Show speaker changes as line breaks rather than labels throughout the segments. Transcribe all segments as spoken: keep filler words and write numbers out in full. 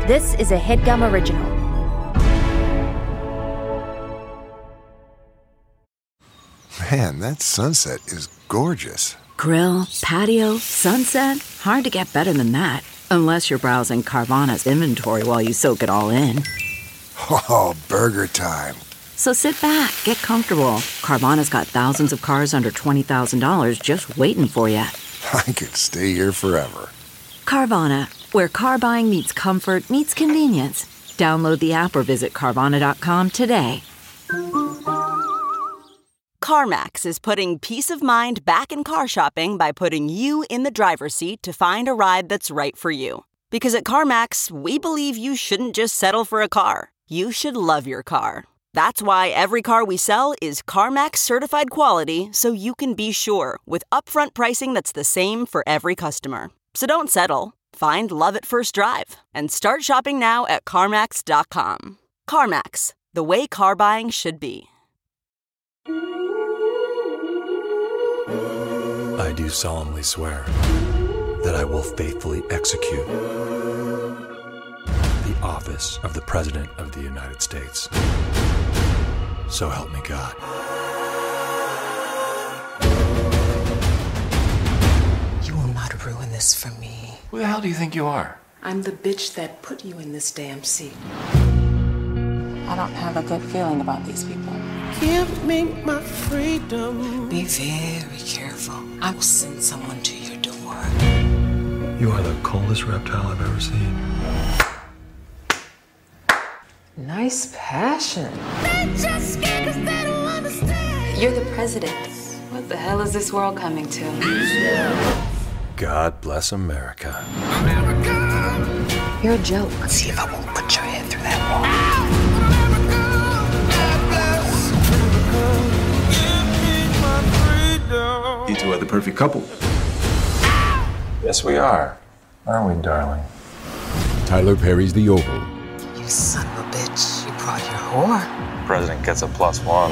This is a HeadGum original.
Man, that sunset is gorgeous.
Grill, patio, sunset. Hard to get better than that. Unless you're browsing Carvana's inventory while you soak it all in.
Oh, burger time.
So sit back, get comfortable. Carvana's got thousands of cars under twenty thousand dollars just waiting for you.
I could stay here forever.
Carvana, where car buying meets comfort meets convenience. Download the app or visit Carvana dot com today.
CarMax is putting peace of mind back in car shopping by putting you in the driver's seat to find a ride that's right for you. Because at CarMax, we believe you shouldn't just settle for a car. You should love your car. That's why every car we sell is CarMax certified quality, so you can be sure with upfront pricing that's the same for every customer. So don't settle. Find love at first drive and start shopping now at CarMax dot com. CarMax, the way car buying should be.
I do solemnly swear that I will faithfully execute the office of the President of the United States. So help me God.
You will not ruin this for me.
Who the hell do you think you are?
I'm the bitch that put you in this damn seat. I don't have a good feeling about these people.
Give me my freedom.
Be very careful. I will send someone to your door.
You are the coldest reptile I've ever seen.
Nice passion.
You're the president. What the hell is this world coming to?
God bless America.
America. You're a joke.
Let's see if I won't put your head through that wall.
You two are the perfect couple. Yes, we are. Aren't we, darling?
Tyler Perry's The Oval.
You son of a bitch. You brought your whore.
President gets a plus one.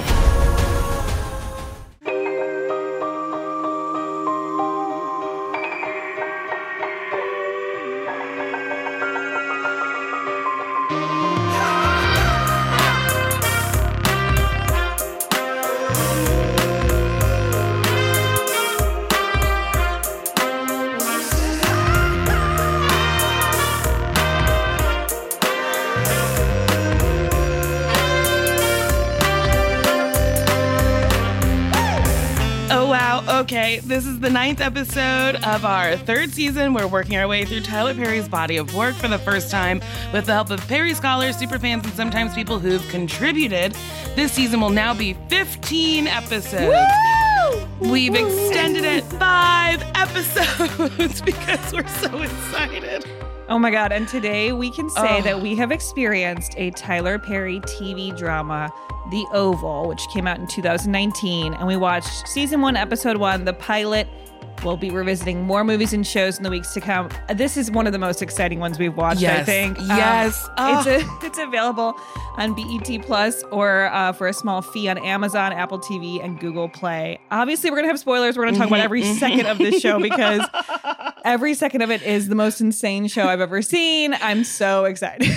Okay, this is the ninth episode of our third season. We're working our way through Tyler Perry's body of work for the first time with the help of Perry scholars, superfans, and sometimes people who've contributed. This season will now be fifteen episodes. Woo! We've extended it five episodes because we're so excited.
Oh my God, and today we can say
Oh.
that we have experienced a Tyler Perry T V drama, The Oval, which came out in two thousand nineteen, and we watched season one, episode one, the pilot. We'll be revisiting more movies and shows in the weeks to come. This is one of the most exciting ones we've watched,
Yes.
I think.
Yes.
Um, it's,
Oh.
a, it's available on B E T Plus or uh, for a small fee on Amazon, Apple T V, and Google Play. Obviously, we're going to have spoilers. We're going to talk
Mhm,
about every
mhm.
second of this show because every second of it is the most insane show I've ever seen. I'm so excited.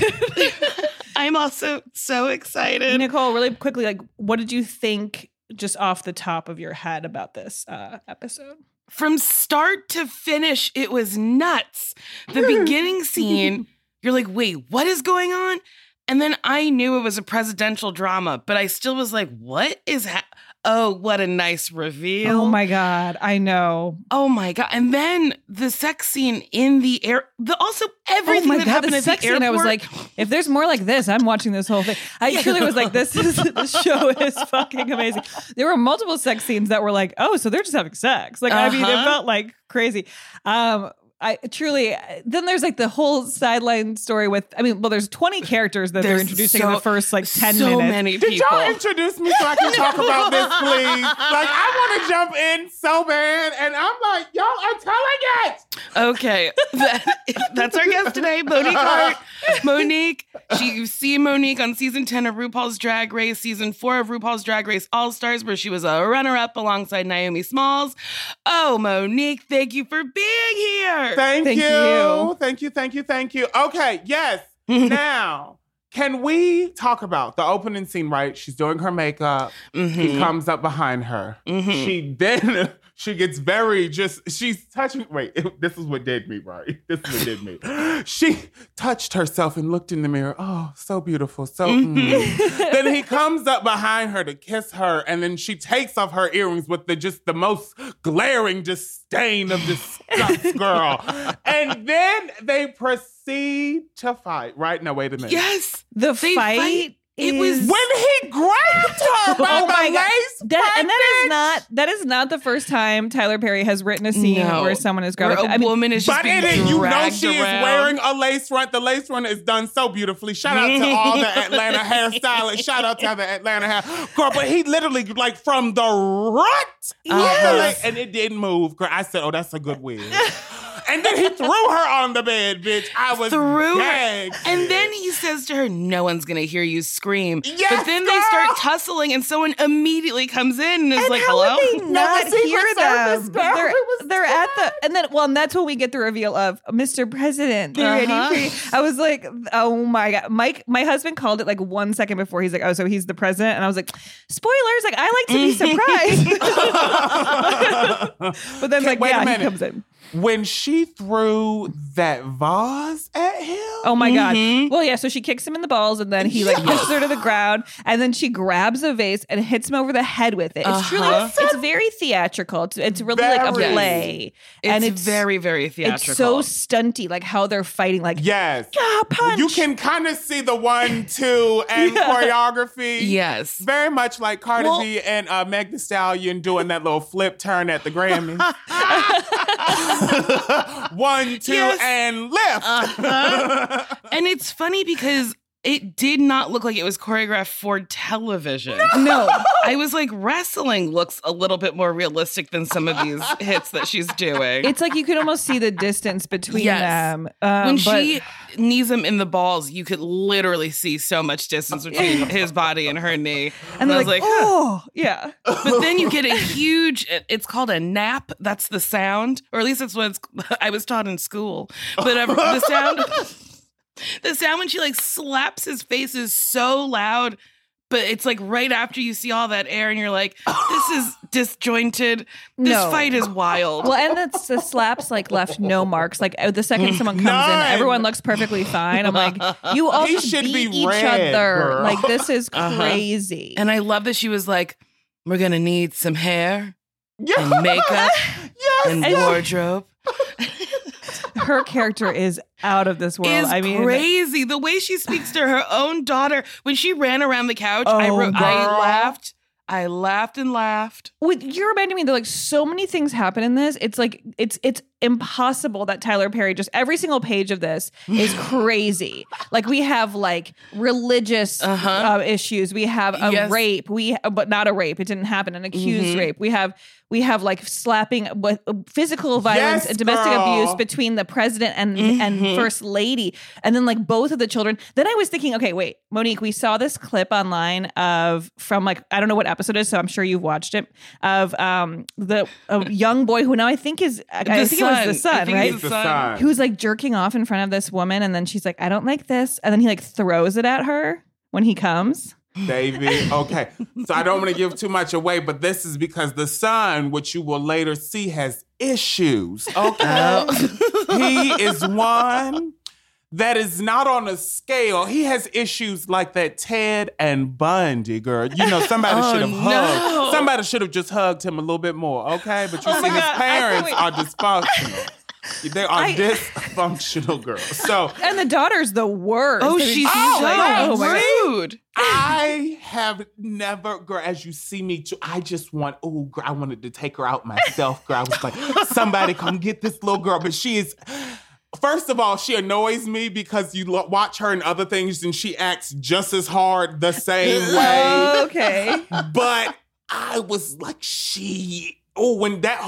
I'm also so excited.
Nicole, really quickly, like, what did you think just off the top of your head about this uh, episode?
From start to finish, it was nuts. The beginning scene, you're like, wait, what is going on? And then I knew it was a presidential drama, but I still was like, what is happening? Oh, what a nice reveal.
Oh my God, I know.
Oh my God. And then the sex scene in the air, the also everything
oh my
that
God,
happened
the
at
sex
the
scene,
airport.
I was like, if there's more like this, I'm watching this whole thing. I
Yeah.
truly was like, this is this show is fucking amazing. There were multiple sex scenes that were like, oh, so they're just having sex. Like, I mean, it
Uh-huh.
felt like crazy. Um, I truly, then there's like the whole sideline story with, I mean, well, there's twenty characters that they're
There's
introducing
so-
in the first like ten
so
minutes.
many
Did
people.
y'all introduce me so I can talk about this, please? Like, I want to jump in so bad, and I'm like, y'all are telling it.
Okay, that, that's our guest today, Monique Hart. Monique, she, you see Monique on season ten of RuPaul's Drag Race, season four of RuPaul's Drag Race All-Stars, where she was a runner-up alongside Naomi Smalls. Oh, Monique, thank you for being here.
Thank,
Thank
you.
you.
Thank you, thank you, thank you. Okay, yes. Now, can we talk about the opening scene, right? She's doing her makeup. Mm-hmm. He comes up behind her. Mm-hmm. She then, she gets very just, she's touching, wait, it, this is what did me, right? This is what did me. She touched herself and looked in the mirror. Oh, so beautiful. So, mm. Then he comes up behind her to kiss her, and then she takes off her earrings with the just the most glaring disdain of disgust, girl. And then they proceed to fight. Right? No, wait a minute.
Yes.
The
they
fight,
fight. It
is...
was
when he grabbed her by
oh
the
my God.
lace
That, and that is
package.
not that is not the first time Tyler Perry has written a scene
No.
where someone is
Where
grabbed.
a
I mean,
woman is just
But
being
in it, you know
dragged
she is
around.
wearing a lace front. The lace front is done so beautifully. Shout out to all the Atlanta hairstylists. Shout out to the Atlanta hair. Girl, but he literally, like, from the rut,
Yes.
like, and it didn't move. Girl, I said, oh, that's a good wig. And then he threw her on the bed, bitch. I was
Threw
gagged.
her. And then he says to her, no one's going to hear you scream.
Yes,
but then
girl.
they start tussling and someone immediately comes in and is
and
like,
how
hello?
would they not
the Secret
hear
Service,
them?
girl.
They're,
It was
they're at the and then well, and that's when we get the reveal of Mister President. They're ready
Uh-huh.
for you. I was like, oh my God, Mike. My husband called it like one second before. He's like, oh, so he's the president, and I was like, spoilers. Like I like to be surprised. But then like
Wait a
yeah, he
minute.
comes in.
When she threw that vase at him.
Oh my
Mm-hmm.
God. Well, yeah, so she kicks him in the balls and then he like pushes her to the ground and then she grabs a vase and hits him over the head with it. It's
Uh-huh.
truly, it's very theatrical. It's, it's really like a
Very.
play.
It's,
and it's
very, very theatrical.
It's so stunty, like how they're fighting, like,
Yes.
ah, punch.
You can kind of see the one, two, and
Yeah.
choreography.
Yes.
Very much like Cardi
Well-
B and uh, Meg Thee Stallion doing that little flip turn at the Grammys. One, two,
Yes.
and lift.
Uh-huh. And it's funny because it did not look like it was choreographed for television.
No.
I was like, wrestling looks a little bit more realistic than some of these hits that she's doing.
It's like you could almost see the distance between
Yes.
them. Um,
when
but-
she knees him in the balls, you could literally see so much distance between his body and her knee.
and
I
they're
was
like,
like, huh.
oh, yeah.
But then you get a huge, it's called a nap. That's the sound, or at least that's what it's, I was taught in school. But uh, the sound, the sound when she like slaps his face is so loud, but it's like right after you see all that air and you're like, this is disjointed. This
No.
fight is wild.
Well, and that's the slaps like left no marks. Like uh, the second someone comes
None.
in, everyone looks perfectly fine. I'm like, you all
He
just
should
beat
be
each
red,
other.
girl.
Like this is
Uh-huh.
crazy.
And I love that she was like, we're going to need some hair
Yeah.
and makeup
Yes.
and wardrobe.
Her character is out of this world.
Is
I mean,
crazy. The way she speaks to her own daughter. When she ran around the couch, I,
Oh,
wrote, I
girl.
laughed. I laughed and laughed.
with you're reminding me that like so many things happen in this. It's like it's it's impossible that Tyler Perry just every single page of this is crazy. Like we have like religious
Uh-huh.
uh, issues. We have a
Yes.
rape. We but not a rape. It didn't happen. An accused
Mhm.
rape. We have we have like slapping with physical violence
Yes,
and domestic
girl.
abuse between the president and and
Mhm.
first lady, and then like both of the children. Then I was thinking, okay, wait, Monique, we saw this clip online of from like I don't know what episode it is, so I'm sure you've watched it of um the a young boy who now I think is I, I think it was the
I
son,
think
right?
it's
The
son.
son.
Who's like jerking off in front of this woman, and then she's like, I don't like this, and then he like throws it at her when he comes.
David. Okay. So I don't want to give too much away, but this is because the son, which you will later see, has issues. Okay. He is one that is not on a scale. He has issues like that Ted and Bundy, girl. You know, somebody
Oh,
should have
no.
hugged. Somebody should have just hugged him a little bit more, okay? But you
Oh
see,
my
his
God. I
parents
can't
are dysfunctional. They are
I-
dysfunctional girls. So
And the daughter's the worst.
Oh,
I mean,
she's
Oh,
so
right.
oh my God.
rude.
I have never, girl, as you see me, too, I just want, oh, girl, I wanted to take her out myself, girl. I was like, somebody come get this little girl. But she is, first of all, she annoys me because you lo- watch her in other things and she acts just as hard the same way.
Okay.
But I was like, she, oh, when that whole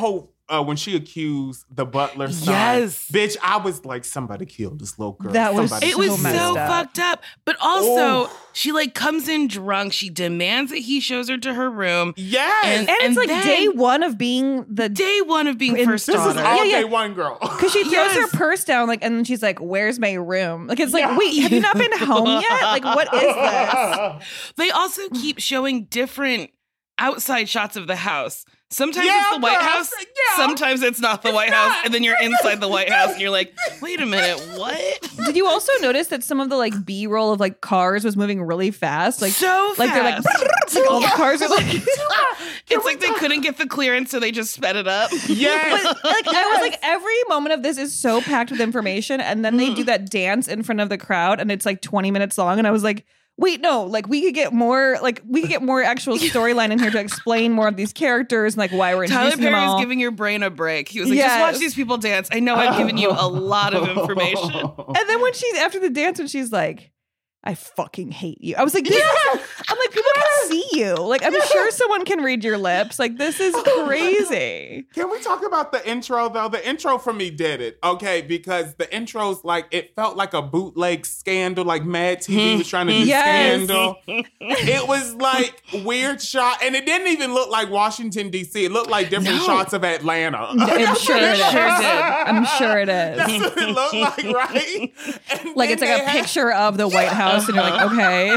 uh, when she accused the butler son.
Yes.
Bitch, I was like, somebody killed this little girl.
That was
Somebody
It was
so messed
so
up.
fucked up. But also,
Oh.
she like comes in drunk. She demands that he shows her to her room.
Yes.
And-
And it's like
then-
day one of being the
Day one of being
And
first
This
daughter.
is all
Yeah, yeah.
day one girl.
Because she throws
Yes.
her purse down, like, and then she's like, "Where's my room?" Like, it's like,
Yeah.
wait, have you not been home yet? Like, what is this?
They also keep showing different outside shots of the house. Sometimes
Yeah,
it's the White
girl,
House.
yeah.
Sometimes it's not the White House. And then you're inside the White House and you're like, wait a minute, what?
Did you also notice that some of the like B roll of like cars was moving really fast? Like,
So
like they're like,
fast.
like all the cars are like.
It's like they couldn't get the clearance, so they just sped it up.
Yes.
But, like I was like, every moment of this is so packed with information, and then they do that dance in front of the crowd, and it's like twenty minutes long, and I was like, wait, no, like we could get more, like we could get more actual storyline in here to explain more of these characters and like why we're
Tyler
introducing them
Perry's
all.
giving your brain a break. He was like,
Yes.
just watch these people dance. I know I've given you a lot of information.
And then when she's after the dance, when she's like, I fucking hate you. I was like, this is, I'm like, people can see you. Like, I'm sure someone can read your lips. Like, this is crazy.
Can we talk about the intro, though? The intro for me did it, okay? Because the intro's like, it felt like a bootleg scandal, like Mad T V was trying to do
Yes.
Scandal. It was like weird shot, and it didn't even look like Washington, D C. It looked like different
No.
shots of Atlanta.
I'm sure it is.
Sure did.
I'm sure it is.
That's what it looked like, right? And
Like,
then
it's like
they
a
had-
picture of the White House, and you're like, okay.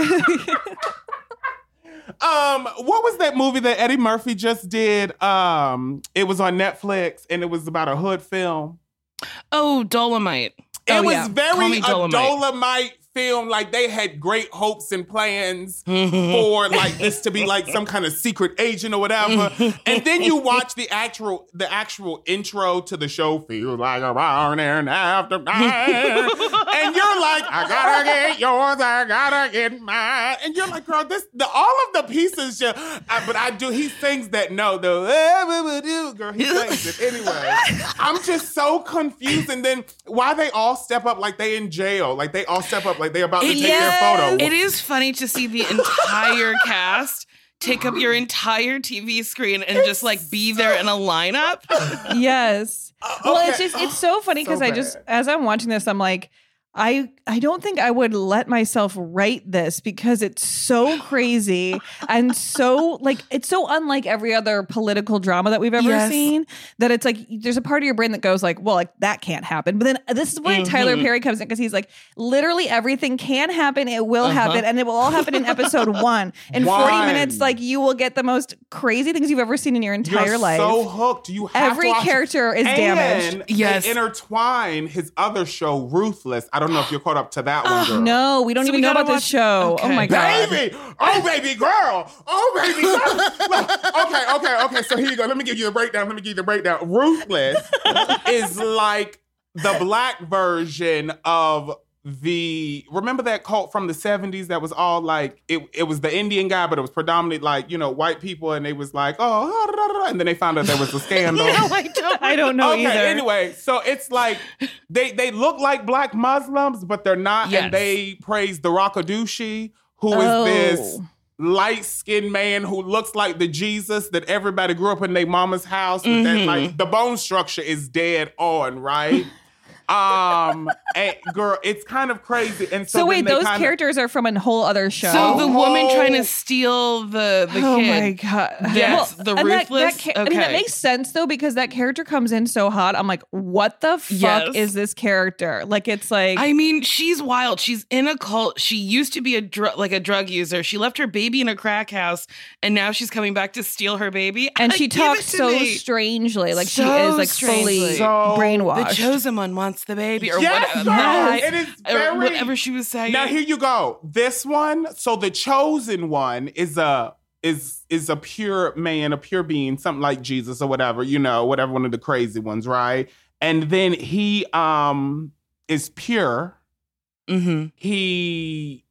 Um, what was that movie that Eddie Murphy just did? Um, it was on Netflix, and it was about a hood film.
Oh, Dolomite.
It
Oh,
was
yeah.
Call
very
Me
a
Dolomite.
Dolomite film. Like they had great hopes and plans
Mm-hmm.
for like this to be like some kind of secret agent or whatever. And then you watch the actual the actual intro to the show. Feels like a morning after night, and you're like, I gotta get yours, I gotta get mine, and you're like, girl, this the all of the pieces. Just, uh, but I do. He sings that note though. Girl, he sings it anyway. I'm just so confused. And then why they all step up like they in jail, like they all step up like they about to take
Yes.
their photo.
It is funny to see the entire cast take up your entire T V screen and just like be there in a lineup.
Yes. Well, it's
okay.
just, it's so funny
So
because I just,
bad.
as I'm watching this, I'm like, I I don't think I would let myself write this because it's so crazy and so like it's so unlike every other political drama that we've ever
Yes.
seen that it's like there's a part of your brain that goes like, well, like that can't happen. But then this is where
Mhm.
Tyler Perry comes in because he's like, literally everything can happen, it will
Uh-huh.
happen, and it will all happen in episode one. In forty
One.
minutes, like you will get the most crazy things you've ever seen in your entire
You're
life.
so hooked. You have
Every
to watch it.
character is
And
damaged.
Yes.
They intertwine his other show, Ruthless. I don't know if you're caught up to that one, girl.
No, we don't
So
even
we
know
gotta
about this
watch-
show.
Okay.
Oh my god.
Baby, oh baby girl, oh baby girl. Look, okay, okay, okay. So here you go. Let me give you the breakdown. Let me give you the breakdown. Ruthless is like the black version of the. Remember that cult from the seventies that was all like it. It was the Indian guy, but it was predominantly like you know white people, and they was like oh, and then they found out there was a scandal.
No, I don't.
I don't know
Okay,
either.
anyway, so it's like they they look like black Muslims, but they're not,
Yes.
and they praise the Rakadushi, who is
Oh.
this light-skinned man who looks like the Jesus that everybody grew up in their mama's house. With that,
Mhm.
like the bone structure is dead on, right? um, and girl, it's kind of crazy. And so,
So wait,
then they
those
kinda-
characters are from a whole other show.
So the woman
Oh.
trying to steal the the
oh
kid.
my god!
Yes, the
and that-
Ruthless?
That, ca- I mean, that
Okay.
makes sense though because that character comes in so hot. I'm like, what the fuck
Yes.
is this character? Like, it's like,
I mean, she's wild. She's in a cult. She used to be a dr- like a drug user. She left her baby in a crack house, and now she's coming back to steal her baby.
and
Uh,
she
give it
talks
to
so
me.
strangely, like she
So
is like
strangely.
fully
So-
brainwashed.
The chosen one wants the baby, or
Yes,
whatever.
girl,
Yes.
it is
Or
very
whatever she was saying.
Now here you go. This one, so the chosen one is a is is a pure man, a pure being, something like Jesus or whatever, you know, whatever one of the crazy ones, right? And then he um is pure.
Mm-hmm.
He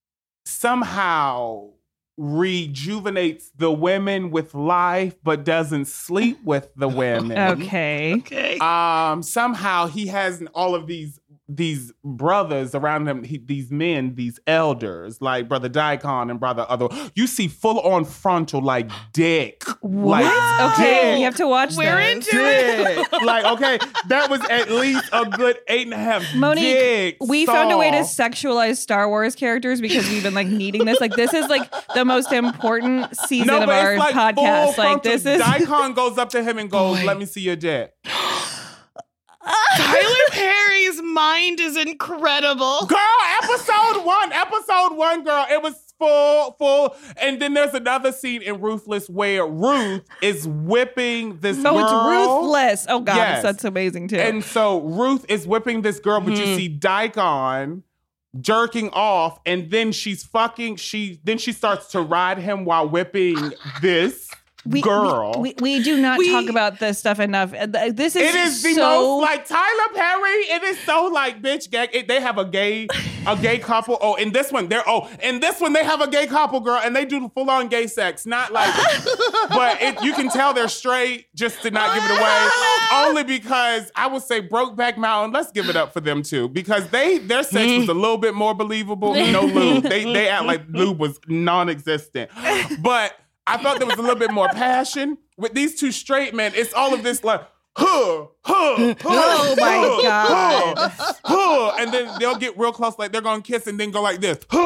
somehow rejuvenates the women with life, but doesn't sleep with the women.
okay.
Okay.
Um, somehow he has all of these these brothers around him, he, these men, these elders, like Brother Daikon and Brother Other, you see full on frontal, like dick.
What?
Like,
okay,
dick.
you have to watch
We're
this.
into it.
Dick. Like, okay, that was at least a good eight and a half
Monique,
dick
we found a way to
saw.
sexualize Star Wars characters because we've been like needing this. Like, this is like the most important season
No,
of
but
our
it's like
podcast.
full
Like,
frontal.
this is.
Daikon goes up to him and goes,
Boy.
"Let me see your dick."
Tyler Perry's mind is incredible.
Girl, episode one, episode one, girl, it was full, full. And then there's another scene in Ruthless where Ruth is whipping this
No,
girl.
it's ruthless. Oh, God,
Yes.
that's amazing, too.
And so Ruth is whipping this girl, but
Mhm.
you see Daikon jerking off, and then she's fucking, she then she starts to ride him while whipping this
we,
girl.
We, we, we do not
We-
talk about this stuff enough. Uh, th- This is
It is the
so...
most like Tyler Perry. It is so like bitch gay. It, they have a gay, a gay couple. Oh, in this one, they're oh, in this one they have a gay couple, girl, and they do full on gay sex. Not like, but it, you can tell they're straight just to not give it away. Only because I would say Brokeback Mountain. Let's give it up for them too, because they their sex was a little bit more believable. No lube. They they act like lube was non-existent, but. I thought there was a little bit more passion. With these two straight men, it's all of this like, huh, huh, huh,
Oh, my
huh,
God.
huh, huh. And then they'll get real close, like they're gonna kiss and then go like this. Huh.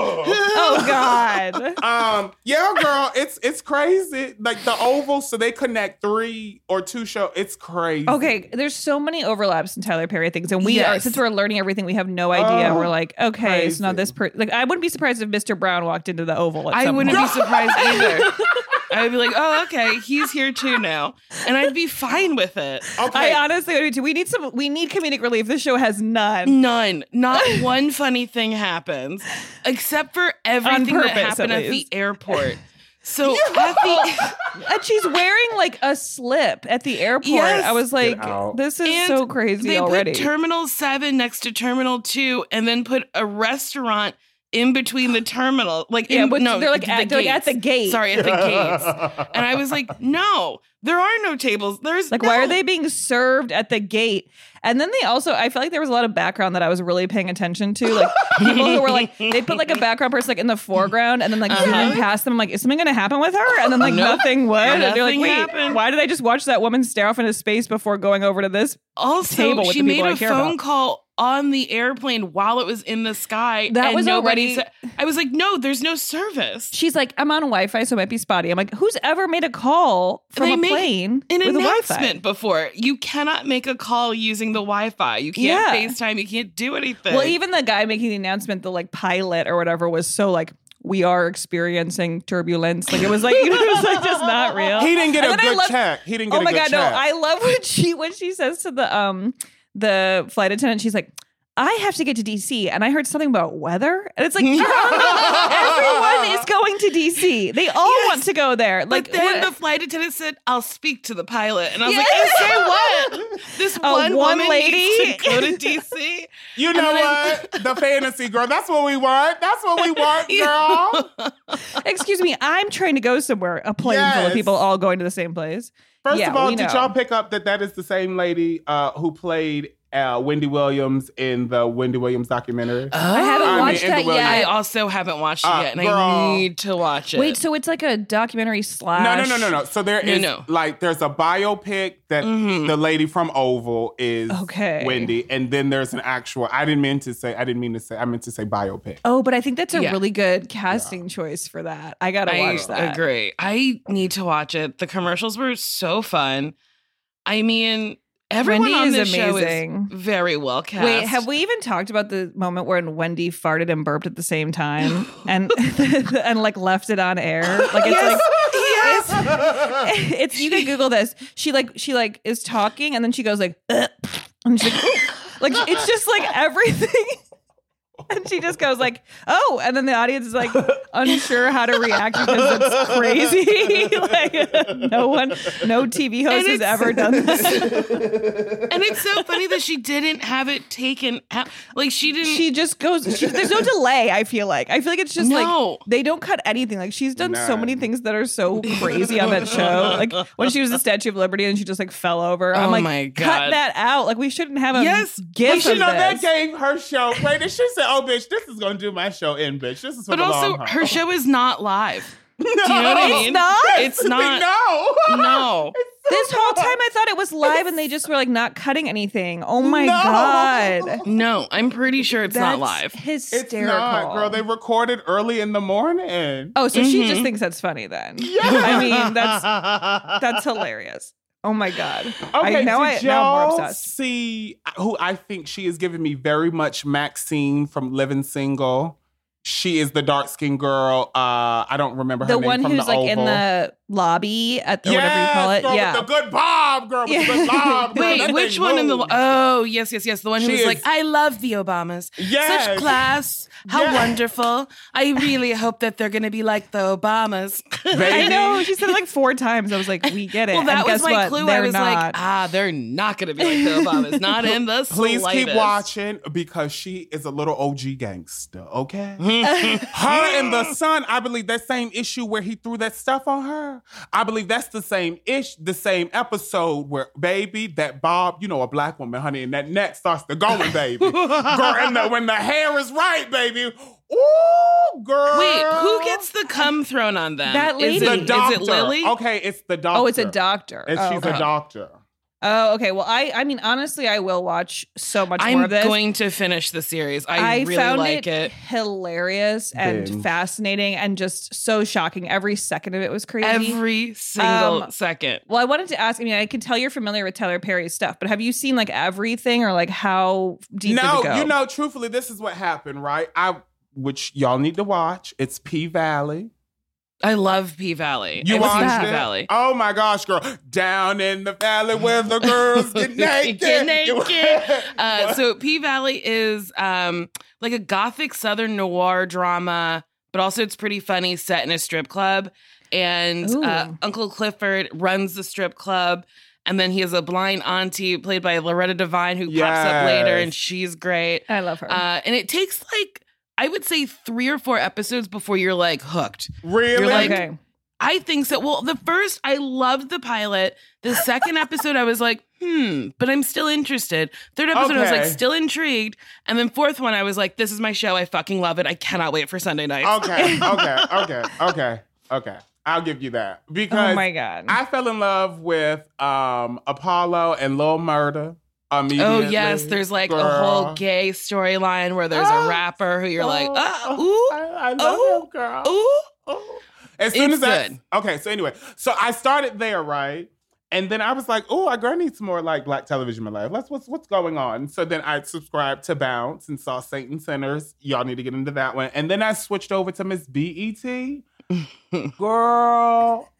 Oh, God.
Um, yeah, girl, it's it's crazy. Like the oval, so they connect three or two shows. It's crazy.
Okay, there's so many overlaps in Tyler Perry things, and we are
Yes.
since we're learning everything, we have no idea.
Oh,
we're like, okay, so now
crazy.
this per like I wouldn't be surprised if Mister Brown walked into the Oval. At
I
some
wouldn't
point.
be surprised either. I'd be like, oh, okay, he's here too now. And I'd be fine with it.
Okay.
I honestly would be too. We need some. We need comedic relief. This show has none.
None. Not one funny thing happens, except for everything
purpose,
that happened
at
at, the
least.
airport. So at the
And she's wearing like a slip at the airport.
Yes.
I was like,
out.
this is
and
so crazy
they
already.
put Terminal seven next to Terminal two, and then put a restaurant in between the terminal. Like,
Yeah,
in,
but
no,
they're like
the
at- they're like at
gates.
the gate.
Sorry, at the gates. And I was like, no, there are no tables. There's
Like,
no.
why are they being served at the gate? And then they also, I feel like there was a lot of background that I was really paying attention to. Like, people who were like, they put like a background person like in the foreground and then like
Uh-huh.
zooming past them. I'm like, is something going to happen with her? And then like
Nope.
nothing would. And they're like,
Nothing
wait,
happened.
why did I just watch that woman stare off into space before going over to this?
Also,
table with
she
the
made
people I
a
care
phone
about?
call on the airplane while it was in the sky.
That
and
was
nobody
already-
said. I was like, no, there's no service.
She's like, I'm on Wi-Fi, so it might be spotty. I'm like, who's ever made a call from
They
a
make
plane
An
with a
announcement
Wi-Fi?
before. You cannot make a call using the Wi-Fi. You can't
Yeah.
FaceTime. You can't do anything.
Well, even the guy making the announcement, the like pilot or whatever, was so like, we are experiencing turbulence. Like it was like, you know, it was like just not real.
He didn't get
And
a
then I
good
love-
check. He didn't get
Oh
a
my
good
god,
check.
no! I love when she when she says to the um the flight attendant, she's like, I have to get to D C, and I heard something about weather, and it's like, no, no, no. Everyone is going to D C. They all
Yes.
want to go there. Like
But then
what-
the flight attendant said, I'll speak to the pilot. And I was
Yes.
like, "You say what? This
Oh,
one,
one
woman
lady?
needs to go to D C?
You know
And then-
what? The fantasy, girl. That's what we want. That's what we want, girl.
excuse me, I'm trying to go somewhere. A plane full of
Yes.
people all going to the same place.
First
Yeah,
of all,
we
did
know.
y'all pick up that that is the same lady uh, who played uh, Wendy Williams in the Wendy Williams documentary?
I haven't
I mean,
watched
in the
that
Williams-
I
yet.
also haven't watched it
Uh,
yet, and
girl.
I need to watch it.
Wait, so it's like a documentary slash?
No, no, no, no, no. So there
No,
is
no.
like there's a biopic that
Mhm.
the lady from Oval is
Okay.
Wendy, and then there's an actual. I didn't mean to say. I didn't mean to say. I meant to say biopic.
Oh, but I think that's a
Yeah.
really good casting choice for that. I gotta
I
watch that.
agree. I need to watch it. The commercials were so fun. I mean, everyone
Wendy
on
is
this
amazing.
show is very well cast.
Wait, have we even talked about the moment when Wendy farted and burped at the same time and and like left it on air? Like it's like
Yes.
it's, it's you can Google this. She like she like is talking and then she goes like, "Ugh," and she's like, like it's just like everything. And she just goes like, oh, and then the audience is like unsure how to react because it's crazy. Like no one, no T V host has ever done this.
And it's so funny that she didn't have it taken out. Like she didn't.
She just goes, she, there's no delay, I feel like. I feel like it's just
No.
like, they don't cut anything. Like she's done so
None.
many things that are so crazy on that show. Like when she was the Statue of Liberty and she just like fell over. I'm
Oh
like,
my
cut
God.
that out. Like we shouldn't have a
Yes.
gift
You
of
know that
this.
gave her show. Wait, and she said, "Oh, bitch, this is gonna do my show in, bitch. This is for
But
the
also,
long haul."
her show is not live.
No,
Do you know what I mean?
It's not?
It's not.
No,
No.
This whole time I thought it was live and they just were like not cutting anything. Oh my
No.
God.
No, I'm pretty sure it's
That's
not live.
hysterical.
It's not, girl. They recorded early in the morning.
Oh, so she
Mhm.
just thinks that's funny then.
Yeah.
I mean, that's that's hilarious. Oh my God.
Okay,
I, now, I,
did
now I'm
y'all
more obsessed.
see who I think she is giving me very much Maxine from Living Single. She is the dark skinned girl. Uh, I don't remember her
The
name
one
from
who's
the
like
Oval.
in the lobby at or
yes,
whatever you call it.
girl,
Yeah.
with the good Bob, girl, with the good Bob. Girl,
Wait,
that
which
thing
one in the?
moved.
Oh, yes, yes, yes. The one who
She
was
is-
like, "I love the Obamas.
Yes.
Such class. How
Yes.
wonderful. I really hope that they're going to be like the Obamas."
I
Baby.
know. She said it like four times. I was like, we get it.
Well, that
and
was
guess
my
what?
clue.
They're
I was
not.
like, ah, they're not going to be like the Obamas. Not in the
Please
slightest.
keep watching because she is a little O G gangster, okay? Her and the son, I believe that same issue where he threw that stuff on her. I believe that's the same ish, the same episode where, baby, that Bob, you know, a black woman, honey, and that neck starts to going, baby. Girl, and the, when the hair is right, baby. Ooh, girl.
Wait, who gets the cum thrown on them?
That
Is
lady.
it,
the doctor?
is it Lily?
Okay, it's the doctor.
Oh, it's a doctor.
And
Oh,
she's
okay.
a doctor.
Oh, okay. Well, I, I mean, honestly, I will watch so much more
I'm
of this.
going to finish the series. I,
I
really
found
like
it,
it.
hilarious and
Binge.
fascinating and just so shocking. Every second of it was crazy.
Every single
Um,
second.
Well, I wanted to ask. I mean, I can tell you're familiar with Tyler Perry's stuff, but have you seen like everything or like how deep
No,
did it go?
you know, truthfully, this is what happened, right? I, which y'all need to watch. It's P Valley.
I love P Valley.
You
I've
watched
seen P
it?
Valley.
Oh my gosh, girl! Down in the valley where the girls get naked.
Get naked. Uh, so P Valley is um, like a gothic southern noir drama, but also it's pretty funny, set in a strip club. And uh,
Ooh.
Uncle Clifford runs the strip club. And then he has a blind auntie played by Loretta Devine who pops up later,
Yes.
and she's great.
I love her.
Uh, and it takes like, I would say three or four episodes before you're like hooked.
Really?
You're like,
okay.
I think so. Well, the first, I loved the pilot. The second episode, I was like, hmm, but I'm still interested. Third episode, I was like,
Okay.
still intrigued. And then fourth one, I was like, this is my show. I fucking love it. I cannot wait for Sunday nights.
Okay, okay, okay, okay, okay. I'll give you that because
Oh my God.
I fell in love with um, Apollo and Lil Murda. Immediately.
Oh, yes. There's like a
Girl.
whole gay storyline where there's
Oh,
a rapper who you're like,
oh,
ah,
oh,
ooh,
I, I love
ooh,
him, girl.
ooh.
Ooh. As soon
It's
as I,
good.
okay, so anyway, so I started there, right? And then I was like, oh, I girl need some more like black television in my life. Let's what's what's going on? So then I subscribed to Bounce and saw Saint and Sinners. Y'all need to get into that one. And then I switched over to Miss B E T. Girl.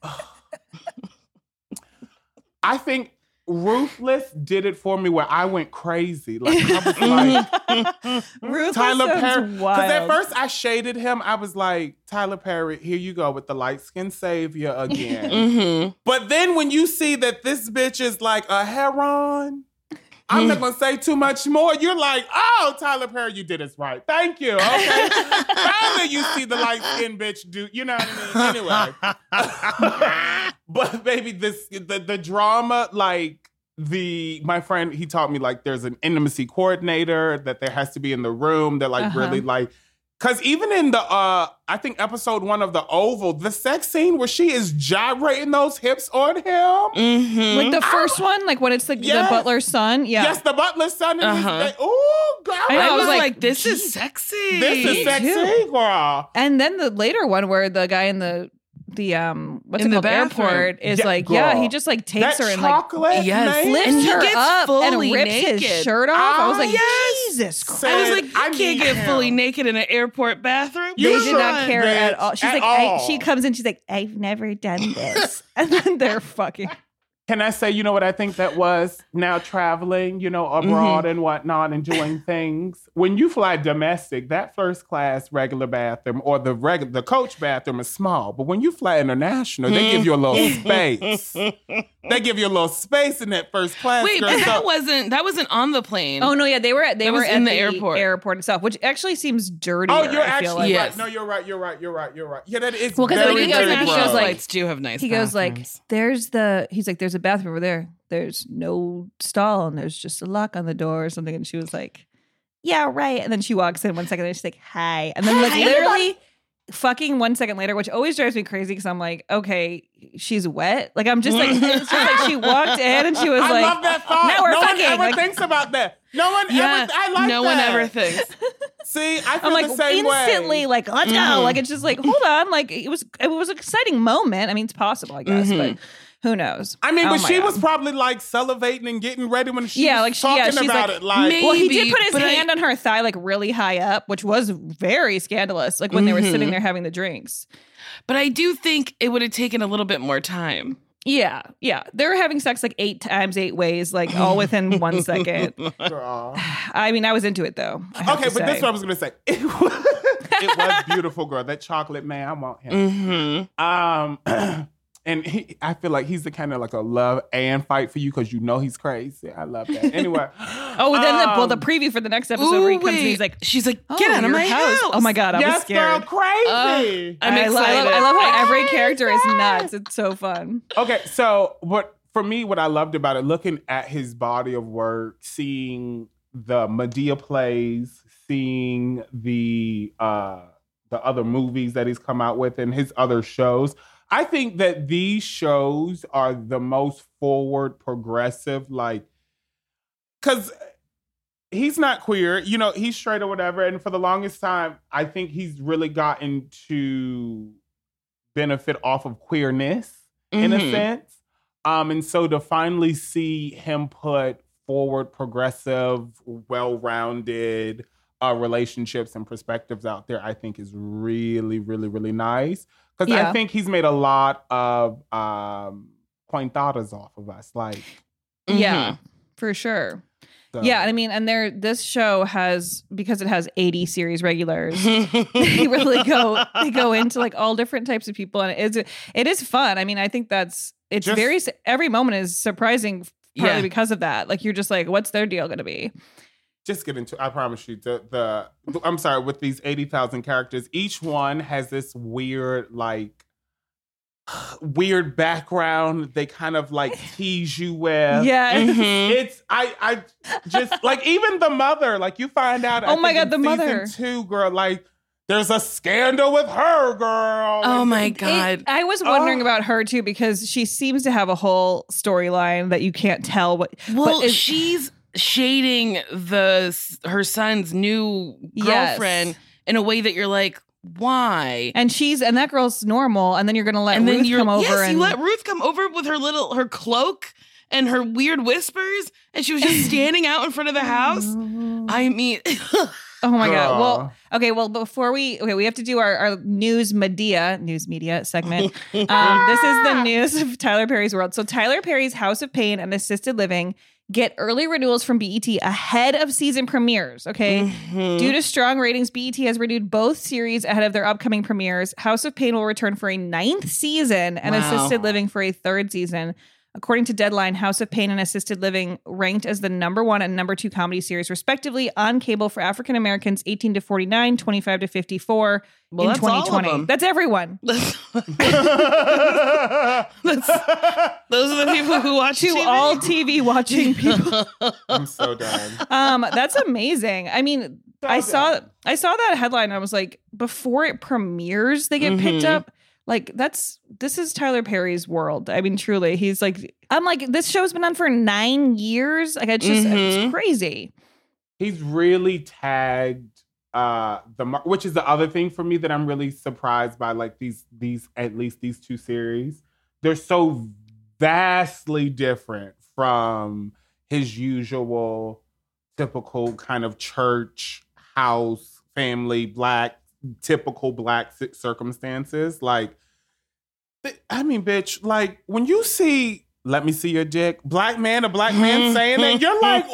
I think Ruthless did it for me where I went crazy. Like I was like
Ruthless
Tyler
sounds
Perry. Because
wild.
at first I shaded him. I was like, Tyler Perry, here you go with the light-skinned savior again.
Mm-hmm.
But then when you see that this bitch is like a heron, I'm not gonna say too much more. You're like, oh, Tyler Perry, you did us right. Thank you. Okay. Finally you see the light-skinned bitch do, you know what I mean? Anyway. But baby, this the, the drama, like the my friend, he taught me like there's an intimacy coordinator that there has to be in the room that like
Uh-huh.
really like. Because even in the, uh, I think episode one of The Oval, the sex scene where she is gyrating those hips on him.
Mm-hmm.
Like the first one, like when it's the,
Yes.
the butler's son. Yeah.
Yes, the butler's son. And
Uh-huh.
his, ooh, girl.
I know,
I
I
was
was
like,
like,
this is
geez.
sexy.
This is
Me
sexy,
too.
girl.
And then the later one where the guy in the the um what's
In
it
the
called
bathroom.
airport is
Yeah,
like yeah
girl.
he just like takes
That
her and like
chocolate,
Yes.
man.
lifts
And he
her
gets
up and
fully
rips his
naked.
shirt off. I was
Ah,
like,
yes.
Jesus Christ.
Say-
I was like, you
I
can't
need
get
him.
fully naked in an airport bathroom.
You
They
Come
did not
on.
care
bitch,
at all. She's
at
like, I,
all.
she comes in, she's like, I've never done this, and then they're fucking.
Can I say, you know what I think that was? Now traveling, you know, abroad mm-hmm. and whatnot and doing things. When you fly domestic, that first class regular bathroom or the regular the coach bathroom is small. But when you fly international, they give you a little space. They give you a little space in that first class.
Wait,
girl.
but that
So-
wasn't that wasn't on the plane.
Oh no, yeah, they were they
That
were
was
at
in
the,
the airport.
airport itself, which actually seems dirty.
Oh, you're
I
actually
feel like.
Yes.
right. No, you're right. You're right. You're right. You're right. Yeah, that is
Well, 'cause
very,
when he goes
very
in, he
gross.
goes like-
flights do have nice
He goes like,
bathrooms.
"There's the." He's like, "There's a bathroom over there. There's no stall, and there's just a lock on the door or something." And she was like, "Yeah, right." And then she walks in one second, and she's like, "Hi," and then like
Hi.
literally. Fucking one second later, which always drives me crazy because I'm like, okay, she's wet. Like I'm just like, it's just like she walked in and she was
I
like,
love that thought.
now we're
no
fucking.
one ever
Like,
thinks about that. No one
Yeah,
ever. I like
no
that.
one ever thinks.
See, I feel
I'm like
the same
instantly
way.
like, let's
Mhm.
go. Like it's just like, hold on. Like it was, it was an exciting moment. I mean, it's possible, I guess,
Mhm.
but who knows?
I mean,
Oh
but
my
she
God.
was probably like salivating and getting ready when she
Yeah,
was
like she,
talking
yeah, she's
about
like,
it. Like,
maybe-
well, he did put his
but I-
hand on her thigh like really high up, which was very scandalous. Like when they were sitting
Mhm.
there having the drinks.
But I do think it would have taken a little bit more time.
Yeah, yeah. They were having sex like eight times, eight ways, like all within one second.
girl.
I mean, I was into it though. I have
Okay,
to
but this
say.
is what I was gonna say. It was, it was beautiful, girl. That chocolate man, I want him.
Mm-hmm.
Um, and he, I feel like he's the kind of like a love and fight for you because you know he's crazy. I love that. Anyway.
Oh, then the, well, the
um,
preview for the next episode where he comes and he's like,
she's like,
oh,
get out of
your
my house.
Oh my God, I was
yes,
scared.
girl, crazy.
I'm
I, lo- I
excited.
love, I love how every character is nuts. It's so fun.
Okay, so what for me, what I loved about it, looking at his body of work, seeing the Medea plays, seeing the uh the other movies that he's come out with and his other shows. I think that these shows are the most forward, progressive, like, because he's not queer, you know, he's straight or whatever. And for the longest time, I think he's really gotten to benefit off of queerness in a
Mhm.
sense. Um, and so to finally see him put forward, progressive, well-rounded uh, relationships and perspectives out there, I think is really, really, really nice. Because
Yeah.
I think he's made a lot of um, pointadas off of us. Like,
Yeah, for sure.
so.
Yeah, I mean, and there, this show has, because it has eighty series regulars, they really go, they go into like all different types of people, and it is, it is fun. I mean, I think that's, it's
Just-
very, every moment is surprising, partly
Yeah.
because of that. Like you're just like, what's their deal going to be?
Just get into. I promise you, the the, the I'm sorry, with these eighty thousand characters, each one has this weird like weird background. They kind of like tease you with.
Yeah.
Mhm.
It's I I just like even the mother. Like you find out. I
Oh my
think
God,
in
the
season
mother.
Two, girl. Like there's a scandal with her, girl.
Oh
Like,
my
It-
God.
I was wondering
Oh.
about her too because she seems to have a whole storyline that you can't tell what.
Well,
but is-
she's shading the her son's new
Yes.
girlfriend in a way that you're like, why?
and she's and that girl's normal, and then you're gonna let
and then
Ruth
you're
come over
yes,
and
you let Ruth come over with her little her cloak and her weird whispers, and she was just standing out in front of the house. I mean,
oh my God.
Girl.
Well, okay. Well, before we okay, we have to do our, our news media news media segment. Um, this is the news of Tyler Perry's world. So Tyler Perry's House of Pain and Assisted Living get early renewals from B E T ahead of season premieres. Okay.
Mhm.
Due to strong ratings, B E T has renewed both series ahead of their upcoming premieres. House of Pain will return for a ninth season and
Wow.
Assisted Living for a third season. According to Deadline, House of Pain and Assisted Living ranked as the number one and number two comedy series, respectively, on cable for African Americans eighteen to forty-nine, twenty-five to fifty-four
Well,
in
that's all of
twenty twenty.
them.
That's everyone.
That's- those are the people who watch
To
T V.
all T V watching people.
I'm so done.
Um, that's amazing. I mean, I
So
saw
good.
I saw that headline and I was like, before it premieres, they get picked
Mhm.
up. Like that's this is Tyler Perry's world. I mean, truly, he's like, I'm like, this show's been on for nine years. Like, it's just
Mhm.
it's crazy.
He's really tagged uh the mar- which is the other thing for me that I'm really surprised by, like these these at least these two series. They're so vastly different from his usual typical kind of church house family black typical black ci- circumstances. Like th- I mean, bitch, like when you see let me see your dick. Black man, a black man saying that. You're like,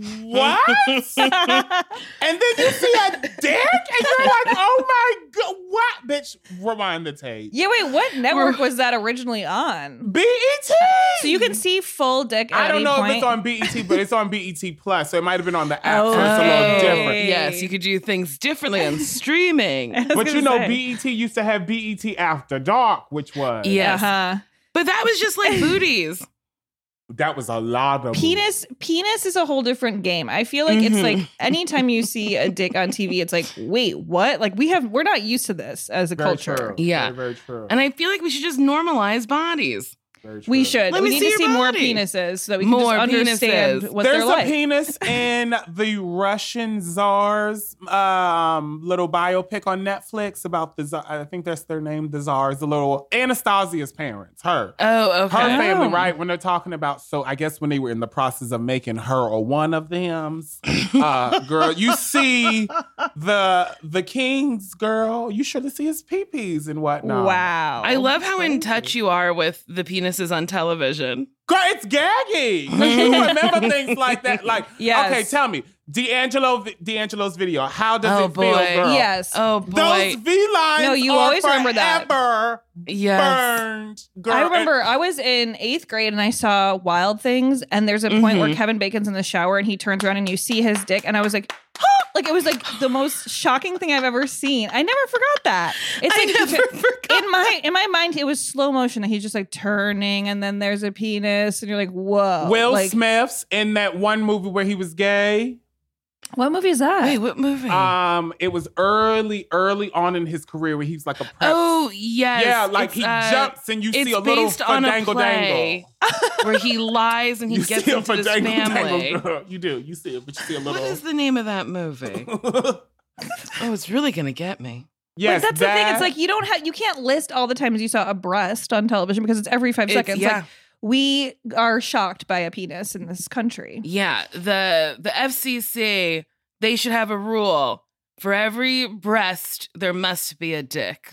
what? And then you see a dick and you're like, oh my God, what? Bitch, rewind the tape.
Yeah, wait, what network was that originally on?
B E T.
So you can see full dick at
I don't
any
know
point?
if it's on B E T, but it's on B E T Plus, so it might have been on the app, so it's a little different.
Yes, you could do things differently on streaming.
But you know,
say.
B E T used to have B E T After Dark, which was...
Yes.
Uh-huh.
But that was just like booties.
That was a lot of...
Penis penis is a whole different game. I feel like it's like anytime you see a dick on T V, it's like, wait, what? Like we have we're not used to this as a
Very
culture.
true.
Yeah.
Very, very true.
And I feel like we should just normalize bodies.
Very true.
We should.
Let
we
me
need
see
to
your
see more
body.
penises so that we can
More
just understand
penises.
what
There's
they're
a
like.
penis in the Russian Tsar's um, little biopic on Netflix about the Tsar. I think that's their name, the Tsars. The little Anastasia's parents, her.
Oh, okay.
Her family,
Oh.
right? When they're talking about, so I guess when they were in the process of making her or one of them, uh, girl, you see the the king's girl. You should see his peepees and whatnot.
Wow.
I love how in touch you are with the penises on television.
Girl, it's gaggy. 'Cause you remember things like that. Like,
Yes.
okay, tell me, D'Angelo, D'Angelo's video. How does
Oh,
it feel,
boy.
girl?
Yes.
Oh, boy.
Those V lines.
No, you
are
always remember that.
forever
Yes.
Burned, girl.
I remember I was in eighth grade and I saw Wild Things, and there's a point where Kevin Bacon's in the shower and he turns around and you see his dick, and I was like, huh! Like it was like the most shocking thing I've ever seen. I never forgot that. It's
I
like
never forgot.
in my in my mind it was slow motion and he's just like turning, and then there's a penis, and you're like, whoa.
Will
like,
Smith's in that one movie where he was gay.
what movie is that?
Wait, what movie?
Um, it was early, early on in his career where he was like a prep.
oh, yes.
yeah, like
It's,
he
uh,
jumps and you
it's
see a little
based on a
fadangle
play
dangle.
where he lies and he
You
gets
see a
into this
fadangle
family.
dangle, girl. You do. You see it, but you see a little.
What is the name of that movie? oh, it's really gonna get me.
Yes,
Like, that's the thing.
that-
It's like you don't have you can't list all the times you saw a breast on television because it's every five
It's-
seconds.
yeah.
Like we are shocked by a penis in this country.
Yeah, the the F C C, they should have a rule. For every breast, there must be a dick.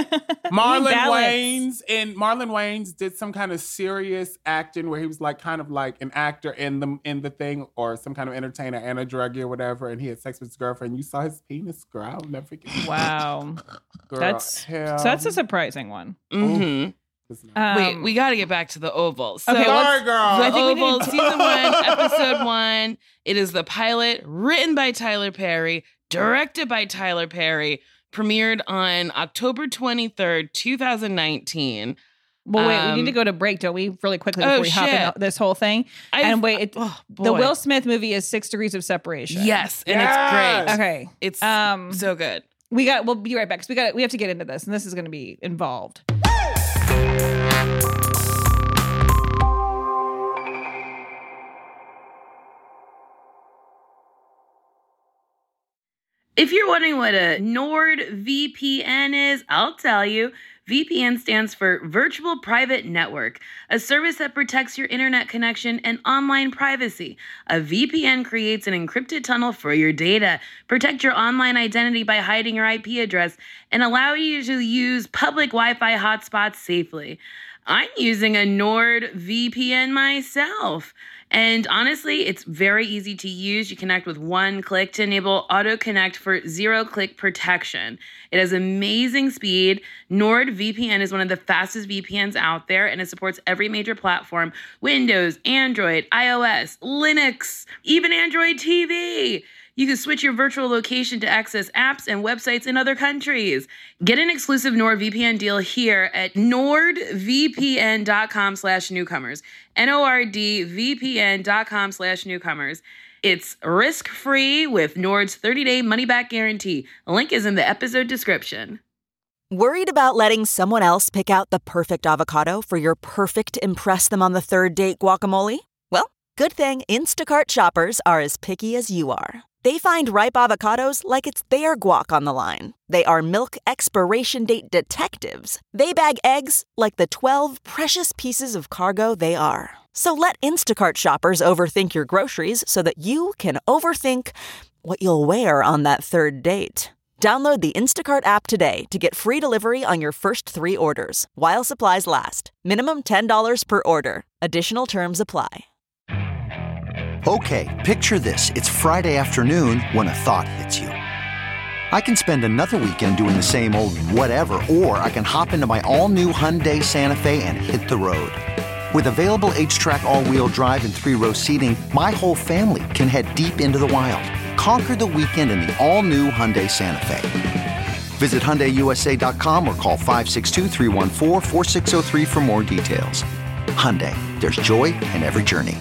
Marlon
Balance.
Wayans and Marlon Wayans did some kind of serious acting where he was like kind of like an actor in the in the thing, or some kind of entertainer and a druggie or whatever, and he had sex with his girlfriend. You saw his penis, girl. I'll never forget. it.
Wow.
Girl,
That's
hell.
so that's a surprising one.
Mm-hmm.
It's not-
Wait,
Um,
we got to get back to the Oval. So,
Okay,
Sorry,
let's-
girl.
The
I think we
Oval,
need-
season one, episode one. It is the pilot, written by Tyler Perry, directed by Tyler Perry, premiered on October twenty-third, twenty nineteen.
Well, wait, we
Um,
need to go to break, don't we? Really quickly
oh,
before we hop
shit.
in this whole thing.
I've-
and wait, it,
oh,
the
boy.
Will Smith movie is Six Degrees of Separation.
Yes, and
Yes.
it's great.
Okay.
It's
Um,
so good.
We got. We'll be right back because we got. We have to get into this, and this is going to be involved.
If you're wondering what a NordVPN is, I'll tell you. V P N stands for Virtual Private Network, a service that protects your internet connection and online privacy. A V P N creates an encrypted tunnel for your data, protect your online identity by hiding your I P address, and allow you to use public Wi-Fi hotspots safely. I'm using a NordVPN myself. And honestly, it's very easy to use. You connect with one click to enable auto connect for zero click protection. It has amazing speed. NordVPN is one of the fastest V P Ns out there, and it supports every major platform: Windows, Android, iOS, Linux, even Android T V. You can switch your virtual location to access apps and websites in other countries. Get an exclusive NordVPN deal here at nordvpn.com slash newcomers. N-O-R-D-V-P-N.com slash newcomers. It's risk-free with Nord's thirty-day money-back guarantee. A link is in the episode description.
Worried about letting someone else pick out the perfect avocado for your perfect impress-them-on-the-third-date guacamole? Well, good thing Instacart shoppers are as picky as you are. They find ripe avocados like it's their guac on the line. They are milk expiration date detectives. They bag eggs like the twelve precious pieces of cargo they are. So let Instacart shoppers overthink your groceries so that you can overthink what you'll wear on that third date. Download the Instacart app today to get free delivery on your first three orders, while supplies last. Minimum ten dollars per order. Additional terms apply.
Okay, picture this. It's Friday afternoon when a thought hits you. I can spend another weekend doing the same old whatever, or I can hop into my all-new Hyundai Santa Fe and hit the road. With available H-Track all-wheel drive and three-row seating, my whole family can head deep into the wild. Conquer the weekend in the all-new Hyundai Santa Fe. Visit Hyundai U S A dot com or call five six two, three one four, four six zero three for more details. Hyundai, there's joy in every journey.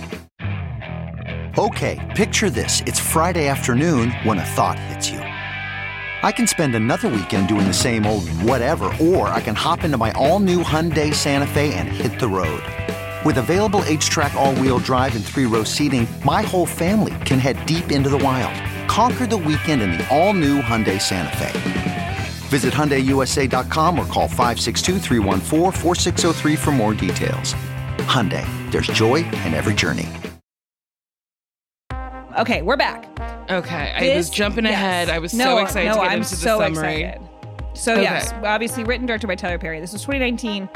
Okay, picture this. It's Friday afternoon when a thought hits you. I can spend another weekend doing the same old whatever, or I can hop into my all-new Hyundai Santa Fe and hit the road. With available H-Track all-wheel drive and three-row seating, my whole family can head deep into the wild. Conquer the weekend in the all-new Hyundai Santa Fe. Visit Hyundai U S A dot com or call five six two, three one four, four six zero three for more details. Hyundai, there's joy in every journey.
Okay, we're back.
Okay, I
This-
was jumping
yes.
ahead. I was
no,
so excited
no,
to get
I'm
into the
so
summary.
Excited. So
Okay.
yes, obviously written and directed by Tyler Perry. This was twenty nineteen.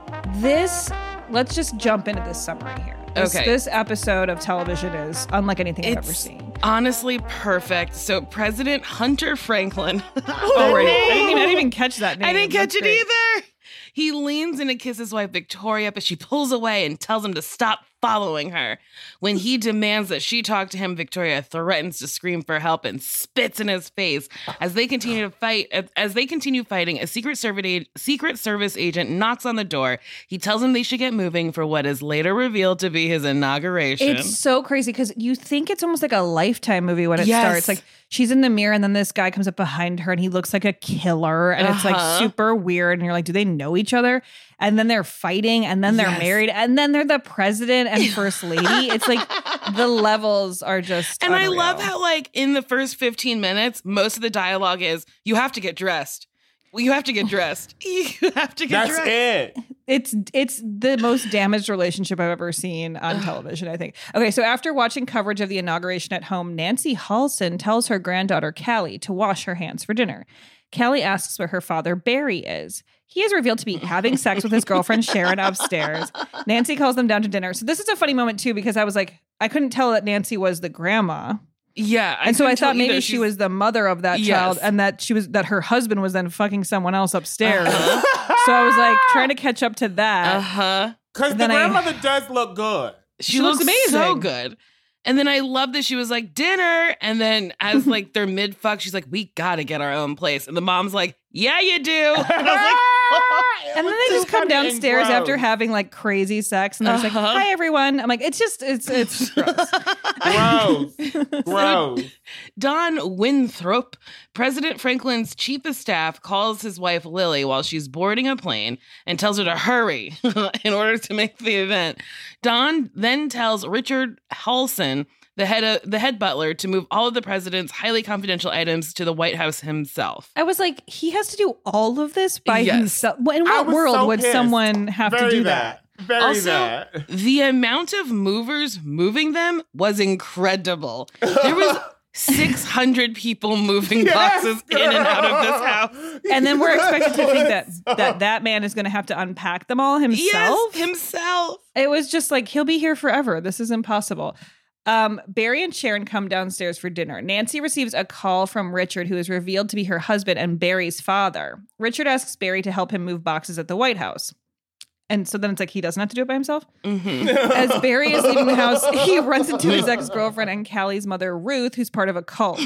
This, let's just jump into this summary here. This,
Okay.
This episode of television is unlike anything I've ever
It's
seen.
honestly perfect. So President Hunter Franklin.
Oh, right. I didn't, even, I didn't even catch that name.
I didn't catch
That's
it
great.
either. He leans in to kiss his wife Victoria, but she pulls away and tells him to stop following her. When he demands that she talk to him, Victoria threatens to scream for help and spits in his face. As they continue to fight, as they continue fighting, a Secret Service Secret Service agent knocks on the door. He tells him they should get moving for what is later revealed to be his inauguration.
It's so crazy because you think it's almost like a Lifetime movie when it
Yes.
starts. Like she's in the mirror and then this guy comes up behind her and he looks like a killer and it's like
Uh-huh.
super weird. And you're like, do they know each other? And then they're fighting and then they're
Yes.
married and then they're the president and first lady. It's like the levels are just
And
unreal.
I love how, like, in the first fifteen minutes, most of the dialogue is, you have to get dressed. Well, you have to get dressed. You have to get
That's
dressed.
it.
It's it's the most damaged relationship I've ever seen on television, I think. Okay, so after watching coverage of the inauguration at home, Nancy Halsen tells her granddaughter Callie to wash her hands for dinner. Callie asks where her father Barry is. He is revealed to be having sex with his girlfriend Sharon upstairs. Nancy calls them down to dinner. So this is a funny moment too because I was like, I couldn't tell that Nancy was the grandma.
Yeah.
And so I
couldn't tell
thought maybe
either.
she
She's-
was the mother of that
Yes.
child and that she was that her husband was then fucking someone else upstairs. So I was like trying to catch up to that.
Uh-huh.
Because the
Then I-
grandmother does look good.
She,
She looks
looks,
amazing.
so good. And then I love that she was like, dinner. And then as like they're mid fuck, she's like, we gotta get our own place. And the mom's like, yeah, you do. And I was like,
And then they just come downstairs after having like crazy sex, and they're just like,
Uh-huh.
"Hi, everyone." I'm like, "It's just, it's, it's gross."
Gross. Gross.
Don Winthrop, President Franklin's chief of staff, calls his wife Lily while she's boarding a plane and tells her to hurry in order to make the event. Don then tells Richard Halsen, the head of, the head butler, to move all of the president's highly confidential items to the White House himself.
I was like, he has to do all of this by
Yes.
himself. In
I
what
was
world
so
would
pissed.
someone have
Very
to do that?
Very
Also,
that.
the amount of movers moving them was incredible. There was six hundred people moving
Yes,
boxes in and out of this house.
And then we're expected to think that that that man is going to have to unpack them all himself.
Yes, himself.
It was just like, he'll be here forever. This is impossible. Um, Barry and Sharon come downstairs for dinner. Nancy receives a call from Richard, who is revealed to be her husband and Barry's father. Richard asks Barry to help him move boxes at the White House. And so then it's like he doesn't have to do it by himself.
Mm-hmm.
As Barry is leaving the house, he runs into his ex-girlfriend and Callie's mother, Ruth, who's part of a cult.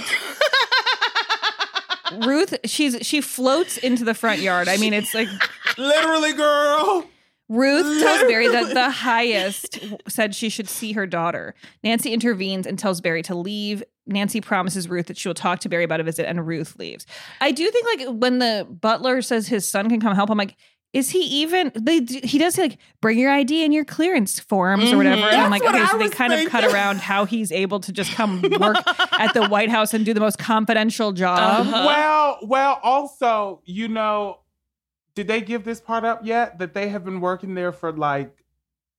Ruth, she's she floats into the front yard. I mean, it's like
Literally, girl.
Ruth tells Barry that the highest said she should see her daughter. Nancy intervenes and tells Barry to leave. Nancy promises Ruth that she will talk to Barry about a visit, and Ruth leaves. I do think, like, when the butler says his son can come help, I'm like, is he even, they, he does say, like, bring your I D and your clearance forms or whatever.
Mhm.
And I'm like,
That's what
okay,
I
so they
was
kind of cut
thinking.
around how he's able to just come work at the White House and do the most confidential job.
Uh-huh.
Well, well, also, you know, did they give this part up yet? That they have been working there for like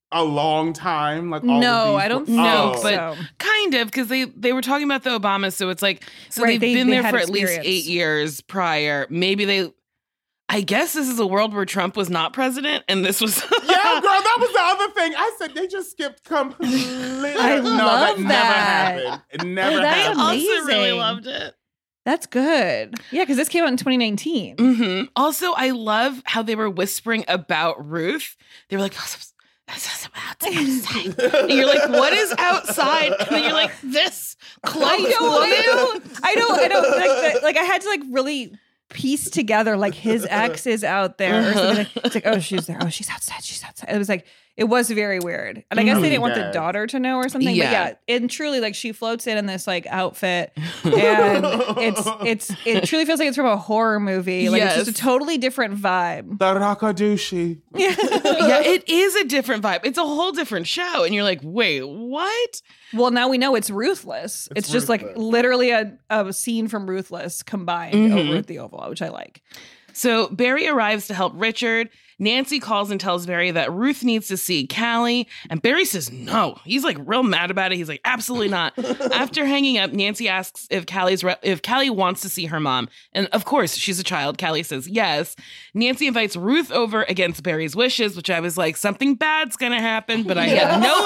a long time? Like all
no,
of these
I don't
were-
No,
Oh.
but
so.
kind of, because they, they were talking about the Obamas, so it's like, so
Right,
they've
they-
been
they
there
had
for at least
experience.
eight years prior. Maybe they, I guess this is a world where Trump was not president, and this was...
Yeah, girl, that was the other thing. I said they just skipped completely.
I
no,
love
that,
that.
never happened. It never
Oh, that's
happened.
I also really
Amazing.
loved it.
That's good. Yeah, because this came out in twenty nineteen.
hmm Also, I love how they were whispering about Ruth. They were like, "That's that's outside." And you're like, what is outside? And then you're like, this close
I know,
woman.
I know, I know, I know. Like, the, like I had to like really piece together like his ex is out there. Or something. Like, it's like, oh, she's there. Oh, she's outside. She's outside. It was like, it was very weird. And I guess they didn't want the
Yes.
daughter to know or something.
Yeah.
But yeah, and truly, like she floats in in this like outfit, and it's it's it truly feels like it's from a horror movie. Like
Yes.
it's just a totally different vibe.
The Rakadushi.
Yeah.
Yeah, it is a different vibe. It's a whole different show. And you're like, wait, what?
Well, now we know it's Ruthless. It's,
It's
just like
Ruthless.
literally a, a scene from Ruthless combined
Mhm.
over at the Oval, which I like.
So Barry arrives to help Richard. Nancy calls and tells Barry that Ruth needs to see Callie. And Barry says no. He's like real mad about it. He's like, absolutely not. After hanging up, Nancy asks if Callie's re- if Callie wants to see her mom. And of course, she's a child. Callie says yes. Nancy invites Ruth over against Barry's wishes, which I was like, something bad's going to happen. But I had no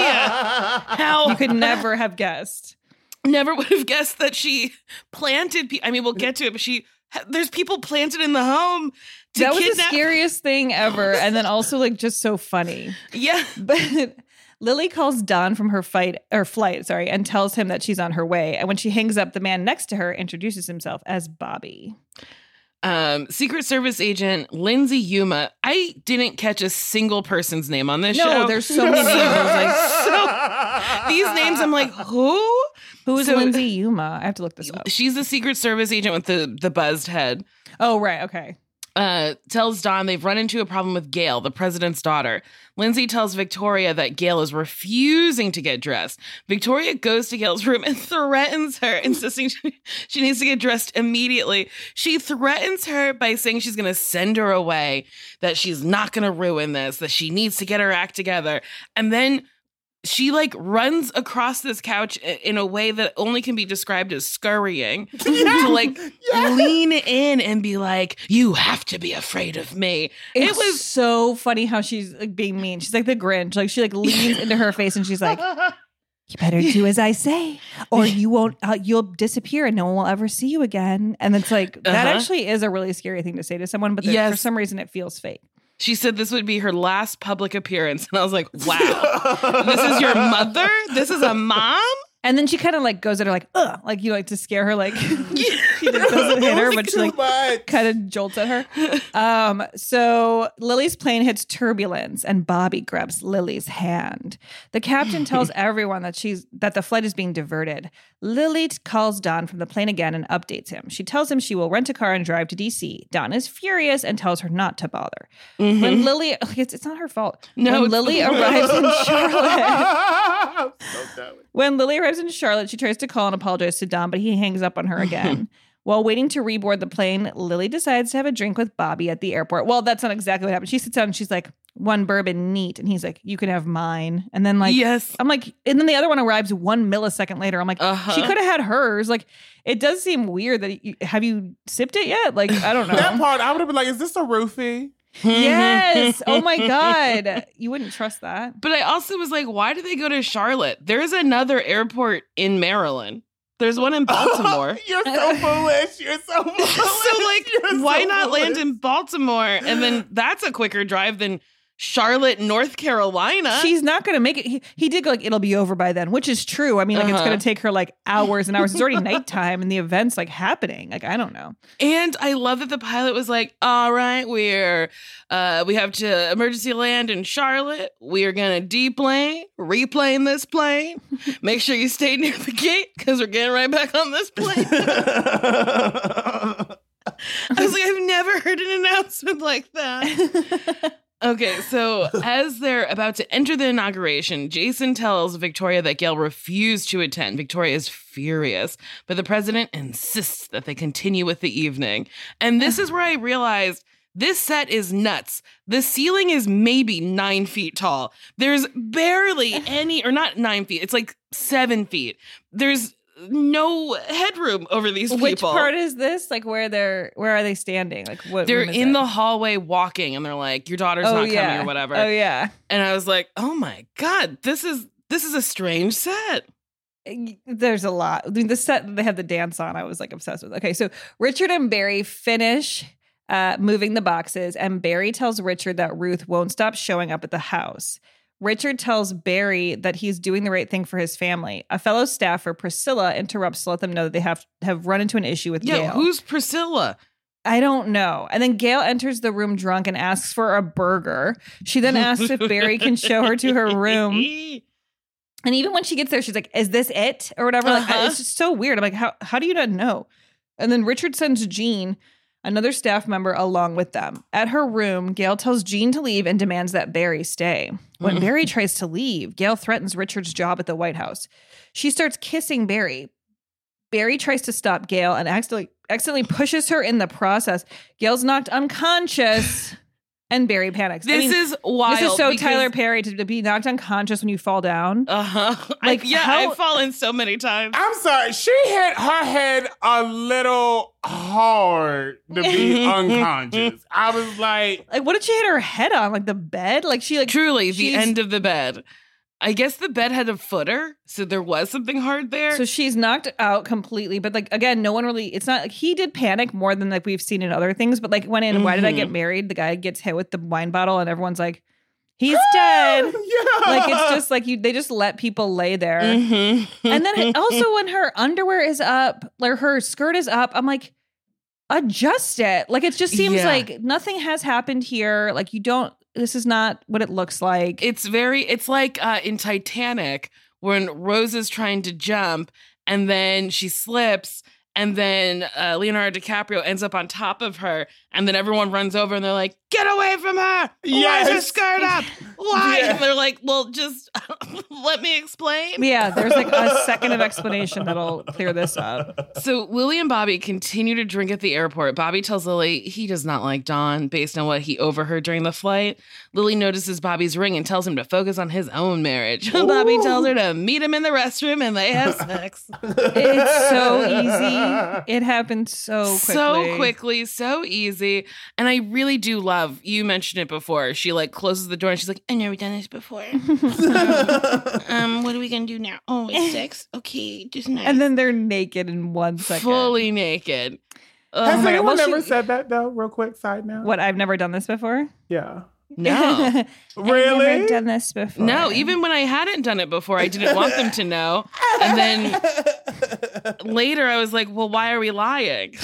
idea how.
You could never have guessed.
Never would have guessed that she planted people. I mean, we'll get to it, but she there's people planted in the home to
That was
kidnap.
the scariest thing ever. And then also like just so funny.
Yeah.
But Lily calls Don from her fight or flight, sorry, and tells him that she's on her way. And when she hangs up, the man next to her introduces himself as Bobby.
Um, Secret Service agent Lindsay Yuma. I didn't catch a single person's name on this
No,
show.
there's so many names. I was
like, so, these names, I'm like, who?
Who is
So-
Lindsay Yuma? I have to look this up.
She's the Secret Service agent with the the buzzed head.
Oh, right. Okay.
Uh, tells Don they've run into a problem with Gail, the president's daughter. Lindsay tells Victoria that Gail is refusing to get dressed. Victoria goes to Gail's room and threatens her, insisting she, she needs to get dressed immediately. She threatens her by saying she's going to send her away, that she's not going to ruin this, that she needs to get her act together. And then she like runs across this couch i- in a way that only can be described as scurrying to like lean in and be like, you have to be afraid of me.
It's
it was
so funny how she's like being mean. She's like the Grinch. Like she like leans into her face and she's like, "You better do as I say, or you won't. Uh, you'll disappear and no one will ever see you again." And it's like that
Uh-huh.
actually is a really scary thing to say to someone, but the-
Yes.
for some reason it feels fake.
She said this would be her last public appearance. And I was like, wow, this is your mother? This is a mom?
And then she kind of like goes at her like, ugh, like you like to scare her, like she doesn't hit her, but she like kind of jolts at her. Um, so Lily's plane hits turbulence and Bobby grabs Lily's hand. The captain tells everyone that she's that the flight is being diverted. Lily t- calls Don from the plane again and updates him. She tells him she will rent a car and drive to D C. Don is furious and tells her not to bother.
Mhm.
When Lily, it's, it's not her fault.
No,
when
it's-
Lily arrives in Charlotte.
So dumb.
When Lily arrives in Charlotte, she tries to call and apologize to Don, but he hangs up on her again. While waiting to reboard the plane, Lily decides to have a drink with Bobby at the airport. Well, that's not exactly what happened. She sits down and she's like, one bourbon neat. And he's like, you can have mine. And then like,
yes.
I'm like, and then the other one arrives one millisecond later. I'm like,
Uh-huh.
she could have had hers. Like, it does seem weird that you, have you sipped it yet? Like, I don't know.
That part, I would have been like, is this a roofie?
Yes. Oh my God. You wouldn't trust that.
But I also was like, why do they go to Charlotte? There's another airport in Maryland. There's one in Baltimore.
You're so foolish. You're so foolish.
So like,
You're
why
so
not land
foolish.
in Baltimore? And then that's a quicker drive than Charlotte, North Carolina.
She's not going to make it. He, he did go like, it'll be over by then, which is true. I mean, like, it's
Uh-huh.
going to take her like hours and hours. It's already nighttime and the event's like happening. Like, I don't know.
And I love that the pilot was like, all right, we're, uh, we have to emergency land in Charlotte. We are going to deplane, replane this plane. Make sure you stay near the gate because we're getting right back on this plane. I was like, I've never heard an announcement like that. Okay, so as they're about to enter the inauguration, Jason tells Victoria that Gail refused to attend. Victoria is furious, but the president insists that they continue with the evening. And this is where I realized This set is nuts. The ceiling is maybe nine feet tall. There's barely any, or not nine feet. It's like seven feet. There's no headroom over these people.
Which part is this? Like where they're, where are they standing? Like what?
They're
room is
in
it?
the hallway walking and they're like, your daughter's
Oh,
not
yeah.
coming or whatever.
Oh yeah.
And I was like, oh my God, this is, this is a strange set.
There's a lot. I mean, the set that they had the dance on, I was like obsessed with. Okay, so Richard and Barry finish uh, moving the boxes, and Barry tells Richard that Ruth won't stop showing up at the house. Richard tells Barry that he's doing the right thing for his family. A fellow staffer, Priscilla, interrupts to let them know that they have have run into an issue with
Yeah,
Gail.
who's Priscilla?
I don't know. And then Gail enters the room drunk and asks for a burger. She then asks if Barry can show her to her room. And even when she gets there, she's like, is this it? Or whatever. Like,
Uh-huh.
it's just so weird. I'm like, how, how do you not know? And then Richard sends Jean, another staff member, along with them. At her room, Gail tells Jean to leave and demands that Barry stay. When Barry tries to leave, Gail threatens Richard's job at the White House. She starts kissing Barry. Barry tries to stop Gail and accidentally, accidentally pushes her in the process. Gail's knocked unconscious. And Barry panics.
This
I mean,
is wild.
This is so
because-
Tyler Perry to, to be knocked unconscious when you fall down.
Uh-huh.
Like,
I, yeah,
how-
I've fallen so many times.
I'm sorry. She hit her head a little hard to be unconscious. I was like,
Like, what did she hit her head on? Like the bed? Like she like
Truly, the
she's-
end of the bed. I guess the bed had a footer, so there was something hard there.
So she's knocked out completely. But like again, no one really. It's not like he did panic more than like we've seen in other things. But like when in Why Did I Get Married, the guy gets hit with the wine bottle, and everyone's like, he's dead.
yeah.
Like it's just like you. They just let people lay there.
Mm-hmm.
And then also when her underwear is up, like her skirt is up, I'm like, adjust it. Like it just seems
Yeah.
like nothing has happened here. Like you don't. This is not what it looks like.
It's very, it's like uh, in Titanic when Rose is trying to jump and then she slips and then uh, Leonardo DiCaprio ends up on top of her and then everyone runs over and they're like, get away from her. Why is her
Yes.
skirt up? Why?
Yeah.
And they're like, well, just let me explain.
Yeah, there's like a second of explanation that'll clear this up.
So Lily and Bobby continue to drink at the airport. Bobby tells Lily he does not like Dawn based on what he overheard during the flight. Lily notices Bobby's ring and tells him to focus on his own marriage. Bobby tells her to meet him in the restroom and they have sex.
It's so easy. It happened so quickly.
So quickly, so easy. And I really do love, you mentioned it before. She like closes the door and she's like, I've never done this before. um, um, what are we going to do now? Oh, it's sex? Okay, just nice.
And then they're naked in one second.
Fully naked. Oh
has
my God.
anyone
well,
ever
she-
said that though? Real quick side note.
What, I've never done this before?
Yeah.
No.
I've
Really?
never done this before.
No, even when I hadn't done it before, I didn't want them to know. And then later I was like, well, why are we lying?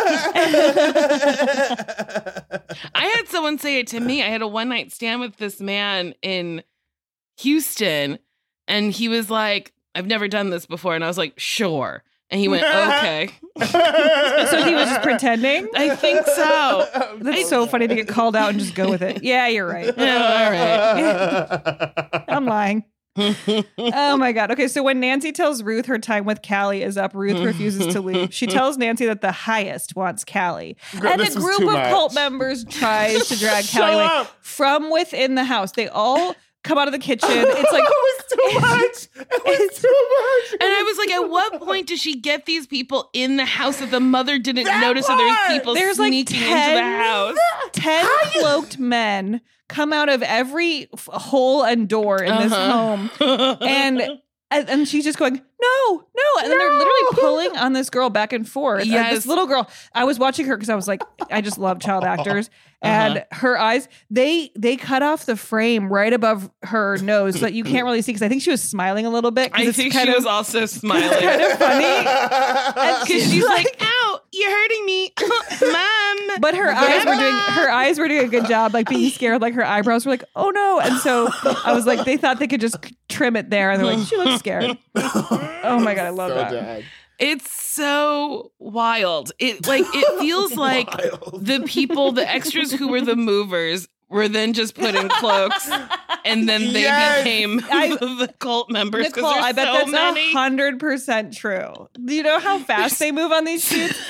I had someone say it to me. I had a one night stand with this man in Houston, and he was like, I've never done this before. And I was like, sure. And he went, okay.
So he was just pretending?
I think so.
That's so funny to get called out and just go with it. Yeah, you're right.
Yeah, all right.
I'm lying. Oh my God. Okay, so when Nancy tells Ruth her time with Callie is up, Ruth refuses to leave. She tells Nancy that the highest wants Callie.
Girl,
and
this
a
was
group
too
of
much.
cult members tries to drag
Shut
Callie away
up.
from within the house. They all come out of the kitchen. It's like
it was too much. It was too much.
And I was like, at what point does she get these people in the house that the mother didn't
That
notice that there's
part!
people
There's like
sneaking into
ten,
the house?
ten cloaked men come out of every f- hole and door in this home. And and and she's just going, no, no. And then they're literally pulling on this girl back and forth. And
Yes.
this little girl, I was watching her because I was like, I just love child actors. And
Uh-huh.
her eyes, they they cut off the frame right above her nose so that you can't really see because I think she was smiling a little bit. 'cause
I
it's
think
kind
she
of,
was also smiling.
kind of funny.
Because she's like, ow, you're hurting me. Mom.
But her eyes were doing her eyes were doing a good job, like being scared. Like her eyebrows were like, oh no. And so I was like, they thought they could just trim it there, and they're like, she looks scared. Oh my God, I love
So
that.
dead.
It's so wild. It like it feels like the people, the extras who were the movers were then just put in cloaks and then they
Yes.
became
I-
the cult members because
Nicole,
there's
I bet
so
that's
many.
a hundred percent true. Do you know how fast they move on these shoots?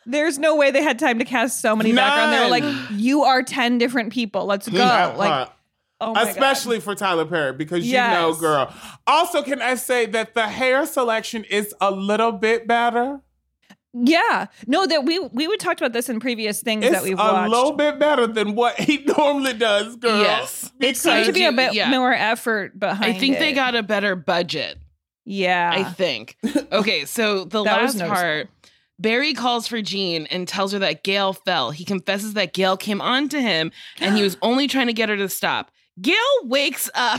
There's no way they had time to cast so many background. They were like, you are ten different people. Let's go.
That
like,
part.
oh my
Especially
God.
for Tyler Perry, because
Yes.
you know, girl. Also, can I say that the hair selection is a little bit better?
Yeah. No, that we we would talked about this in previous things
It's
that we've
a
watched.
little bit better than what he normally does, girl.
Yes.
It seemed to be a bit
yeah.
more effort behind
I think
it.
they got a better budget.
Yeah.
I think. Okay, so the
That was
last
noticeable.
part, Barry calls for Jean and tells her that Gail fell. He confesses that Gail came on to him and he was only trying to get her to stop. Gail wakes up.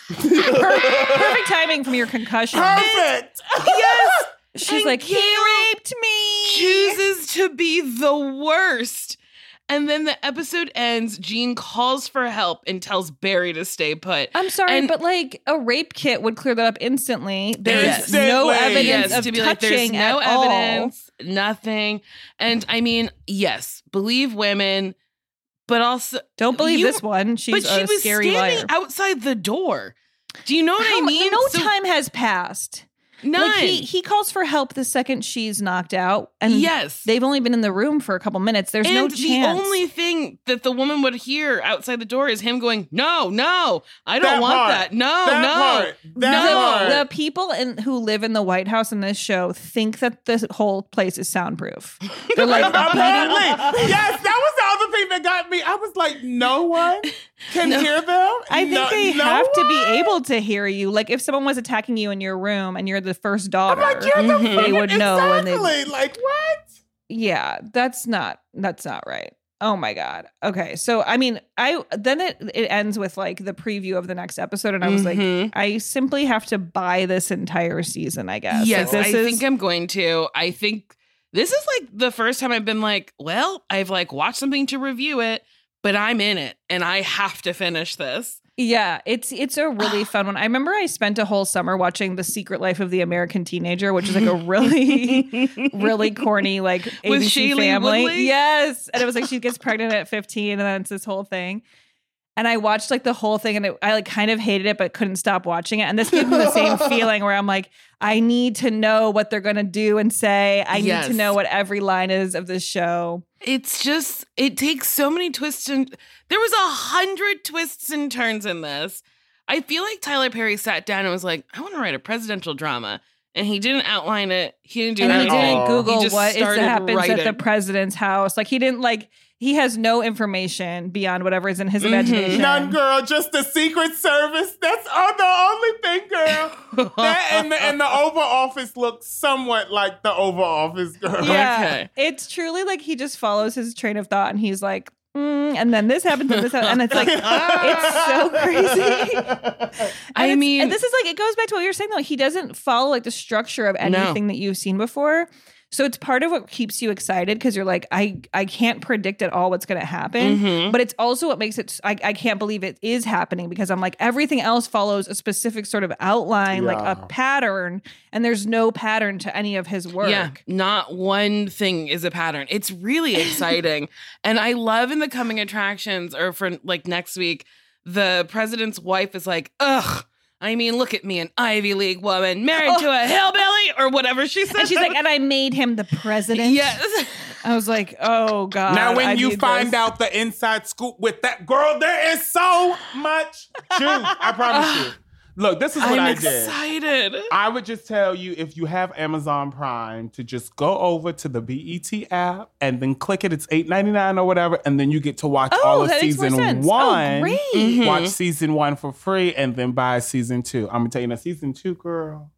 Perfect timing from your concussion.
Perfect.
Yes.
She's
And
like, he
Gail
raped me.
Chooses to be the worst. And then the episode ends. Jean calls for help and tells Barry to stay put.
I'm sorry,
And-
but like a rape kit would clear that up instantly. There's
Yes.
no
Instantly.
evidence
Yes,
of
to be
touching
like, there's no
at all.
evidence, nothing. And I mean, yes, believe women, but also
Don't believe
you-
this one. She's
but she
a
was
scary
standing
liar.
outside the door. Do you know what
How
I
mu-
mean?
No
So-
time has passed.
None.
Like he, he calls for help the second she's knocked out. And
Yes.
they've only been in the room for a couple minutes. There's
and
no
the
chance.
only thing that the woman would hear outside the door is him going, "No, no, I don't
That
want
part.
that. No,
That
no,
part. That
no."
part.
the people in, who live in the White House in this show think that the whole place is soundproof. They're like,
Apparently. Yes, that was the other thing that got me. I was like, no one can
No.
hear them?
I think
no,
they
no
have to
one?
be able to hear you. Like if someone was attacking you in your room and you're the first daughter,
I'm like, you're the
Mhm.
they would know. And
Exactly.
they,
Like, what?
yeah, that's not that's not right. Oh my God. Okay, so I mean, I then it it ends with like the preview of the next episode, and I was
Mhm.
like, I simply have to buy this entire season. I guess.
Yes,
Like,
I
this is,
think I'm going to. I think this is like the first time I've been like, well, I've like watched something to review it, but I'm in it and I have to finish this.
Yeah, it's it's a really fun one. I remember I spent a whole summer watching The Secret Life of the American Teenager, which is like a really, really corny like A B
With
C
Shailene
Family.
Woodley?
Yes, and it was like she gets pregnant at fifteen, and then it's this whole thing. And I watched like the whole thing, and it, I like kind of hated it, but couldn't stop watching it. And this gave me the same feeling where I'm like, I need to know what they're gonna do and say. I
Yes.
need to know what every line is of this show.
It's just, it takes so many twists and there was a hundred twists and turns in this. I feel like Tyler Perry sat down and was like, I want to write a presidential drama. And he didn't outline it. He didn't do
And he
anything.
didn't
Aw.
Google
He just
what is that
started
happens at the
writing.
president's house. Like he didn't like he has no information beyond whatever is in his imagination.
None, girl. Just the Secret Service. That's all the only thing, girl. That and the, and the Oval Office looks somewhat like the Oval Office, girl.
Yeah,
Okay.
it's truly like he just follows his train of thought, and he's like, mm, and then this happens, and this happens, and it's like it's so crazy. And
I
it's-
mean-
and this is like it goes back to what you're saying though. He doesn't follow like the structure of anything that you've seen before. So it's part of what keeps you excited because you're like, I I can't predict at all what's going to happen.
Mhm.
But it's also what makes it, I, I can't believe it is happening because I'm like, everything else follows a specific sort of outline, like a
Yeah.
pattern, and there's no pattern to any of his work.
Yeah, not one thing is a pattern. It's really exciting. And I love in the coming attractions or for like next week, the president's wife is like, ugh, I mean, look at me, an Ivy League woman married
Oh.
to a hillbilly or whatever she said.
And she's like, and I made him the president.
yes.
I was like, oh God.
Now, when
I
you
need
find
this.
out the inside scoop with that girl, there is so much juice. I promise you. Look, this is what
I'm
I did.
excited.
I would just tell you if you have Amazon Prime to just go over to the B E T app and then click it. It's eight ninety-nine or whatever, and then you get to watch
Oh,
all of
that makes more
season
sense.
one.
Oh, great.
Mhm.
Watch season one for free, and then buy season two. I'm gonna tell you now, season two, girl.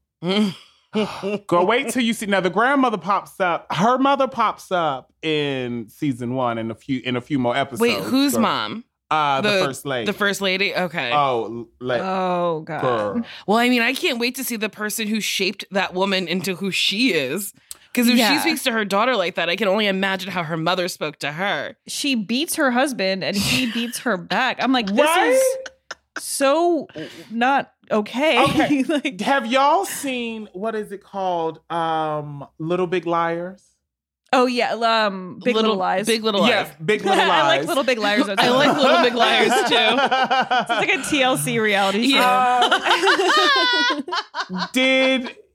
Go wait till you see. Now the grandmother pops up. Her mother pops up in season one in a few in a few more episodes.
Wait, who's
girl.
mom?
Uh, the, first lady.
The first lady? Okay.
Oh, like,
Oh God.
girl.
Well, I mean, I can't wait to see the person who shaped that woman into who she is. Because if
Yeah.
she speaks to her daughter like that, I can only imagine how her mother spoke to her.
She beats her husband and he beats her back. I'm like, this
Right?
is so not okay.
Okay.
Like,
Have y'all seen what is it called? Um, Little Big Liars.
oh yeah, um, Big Little, Lies.
Big Little
Yeah,
Lies.
Big Little Lies.
I like Little Big Liars.
I like Little Big Liars too.
It's like a T L C reality show.
Yeah.
Uh, did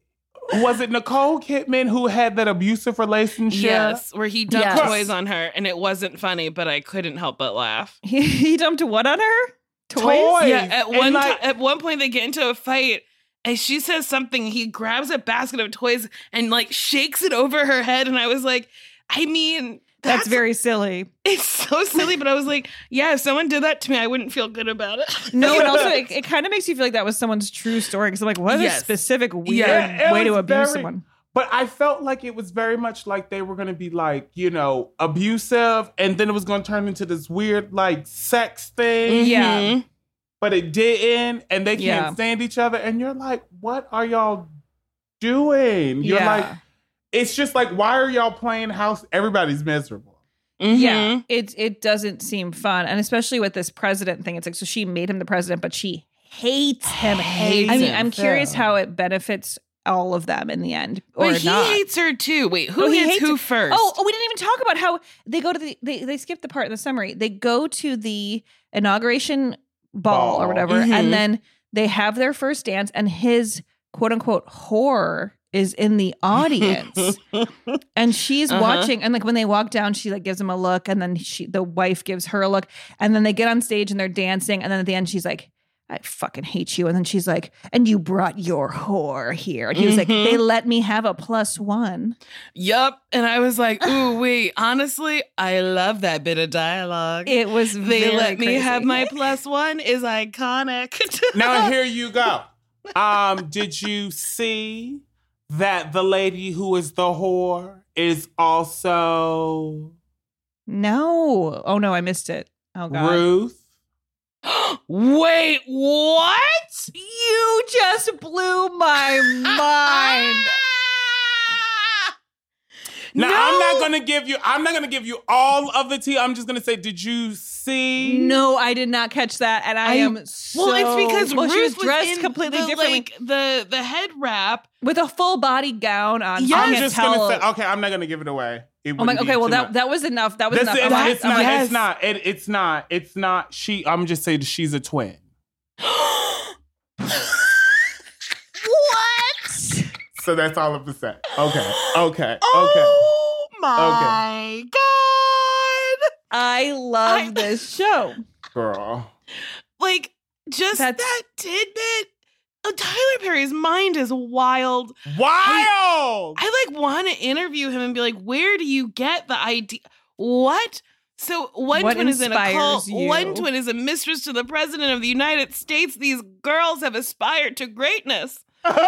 Was it Nicole Kidman who had that abusive relationship?
Yes, where he dumped
Yes.
toys on her, and it wasn't funny, but I couldn't help but laugh.
He, he dumped what on her? Toys?
Toys.
Yeah, at
And
one
like-
ti- at one point they get into a fight, and she says something. He grabs a basket of toys and like shakes it over her head, and I was like, I mean,
That's,
that's,
very silly.
it's so silly. But I was like, yeah, if someone did that to me, I wouldn't feel good about it.
No, and also it, it kind of makes you feel like that was someone's true story because I'm like, what
Yes.
a specific weird
Yeah, it
way to
was
abuse
very-
someone.
But I felt like it was very much like they were going to be like, you know, abusive. And then it was going to turn into this weird like sex thing.
Yeah.
But it didn't. And they can't
Yeah.
stand each other. And you're like, what are y'all doing? You're
Yeah.
like, it's just like, why are y'all playing house? Everybody's miserable.
Yeah, it it doesn't seem fun, and especially with this president thing, it's like so she made him the president, but she hates him.
Hates
I mean,
him.
I'm curious how it benefits all of them in the end, or
But he
not.
hates her too. Wait, who
Oh, he
hits
hates
who
her.
first?
Oh, oh, we didn't even talk about how they go to the they they skipped the part in the summary. They go to the inauguration ball,
Ball.
or whatever,
Mhm.
and then they have their first dance, and his quote unquote whore is in the audience. And she's
Uh-huh.
watching, and like when they walk down, she like gives him a look, and then she, the wife gives her a look, and then they get on stage and they're dancing, and then at the end she's like, "I fucking hate you," and then she's like, "And you brought your whore here," and he was like,
Mhm.
"They let me have a plus one."
Yup. And I was like, ooh, wait, honestly, I love that bit of dialogue.
It was
They
very
let me
crazy.
have my plus one is iconic.
Now, here you go. Um, did you see that the lady who is the whore is also
No, oh no, I missed it. Oh god,
Ruth?
Wait, what?
you just blew my mind.
Now,
No.
I'm not gonna give you. I'm not gonna give you all of the tea. I'm just gonna say, did you see?
No, I did not catch that, and I,
I-
am so.
Well, it's because
well,
Ruth
she was
was
dressed
in
completely
the,
differently
like the the head wrap.
with a full body gown on.
Yeah,
I
I'm
can't
just
tell.
gonna say. Okay, I'm not gonna give it away. It
Oh my.
wouldn't be
Okay, well
too
that
much.
that was enough. That was
This
enough.
is-
I'm not-
it's
I'm
not.
not-
It's not. It, it's not. It's not. She. I'm just saying she's a twin.
What?
So that's all of the set. Okay. Okay.
Oh my god!
I love
I-
this show.
Okay. Girl.
Like just
That's-
that tidbit. Oh, Tyler Perry's mind is wild.
Wild.
I like want to interview him and be like, where do you get the idea? What? So one
What
twin is in a
inspires
cult.
you?
One twin is a mistress to the president of the United States. These girls have aspired to greatness.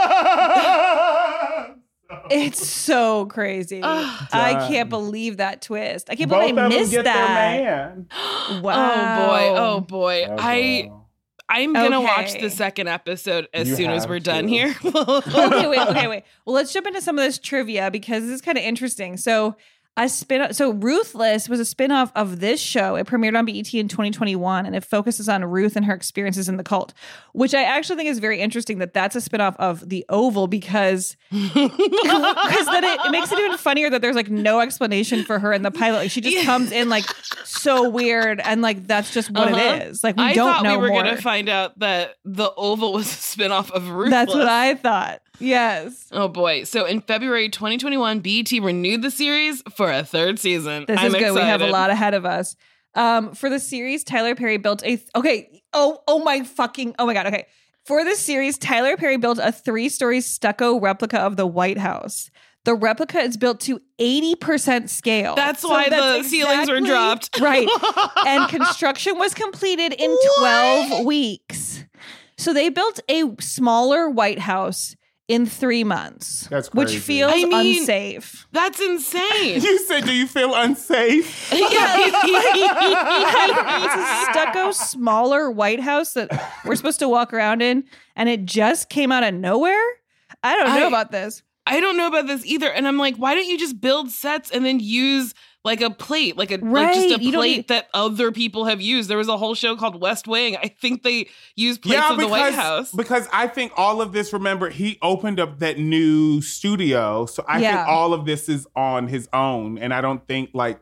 It's so crazy.
Ugh.
I
Done.
can't believe that twist. I can't
Both
believe I
of them
missed
get
that.
their man.
Wow.
Oh boy. Oh boy.
Oh,
I
girl.
I'm gonna watch
Okay.
the second episode as
You
soon as
have
we're done
to.
here.
okay, wait, okay, wait. Well, let's jump into some of this trivia because this is kind of interesting. So, a spin so Ruthless was a spin-off of this show. It premiered on B E T in twenty twenty-one, and it focuses on Ruth and her experiences in the cult, which I actually think is very interesting that that's a spin-off of The Oval because because then it, it makes it even funnier that there's like no explanation for her in the pilot. Like she just
Yeah.
comes in like so weird, and like that's just what
Uh-huh.
it is. Like we
I
don't
thought
know
we were
more.
gonna find out that the Oval was a spinoff of Ruthless.
That's what I thought. Yes.
Oh boy. So in February twenty twenty-one, B E T renewed the series for a third season.
This
I'm
is good.
excited.
We have a lot ahead of us. Um, for the series, Tyler Perry built a th- okay. Oh, oh my fucking. Oh my god. Okay. For this series, Tyler Perry built a three-story stucco replica of the White House. The replica is built to eighty percent scale.
That's
So
why
that's
the ceilings were
exactly-
dropped.
Right. And construction was completed in twelve weeks. So they built a smaller White House in three months.
That's
which
crazy.
feels
I mean-
unsafe.
That's insane.
You said, do you feel unsafe?
It's a stucco, smaller White House that we're supposed to walk around in, and it just came out of nowhere. I don't know
I-
about this.
I don't know about this either. And I'm like, why don't you just build sets and then use like a plate, like a like just
Right.
a
You don't
plate
need-
that other people have used? There was a whole show called West Wing. I think they used plates
Yeah,
of the
because,
White House.
because I think all of this, remember, he opened up that new studio. So I
Yeah.
think all of this is on his own. And I don't think like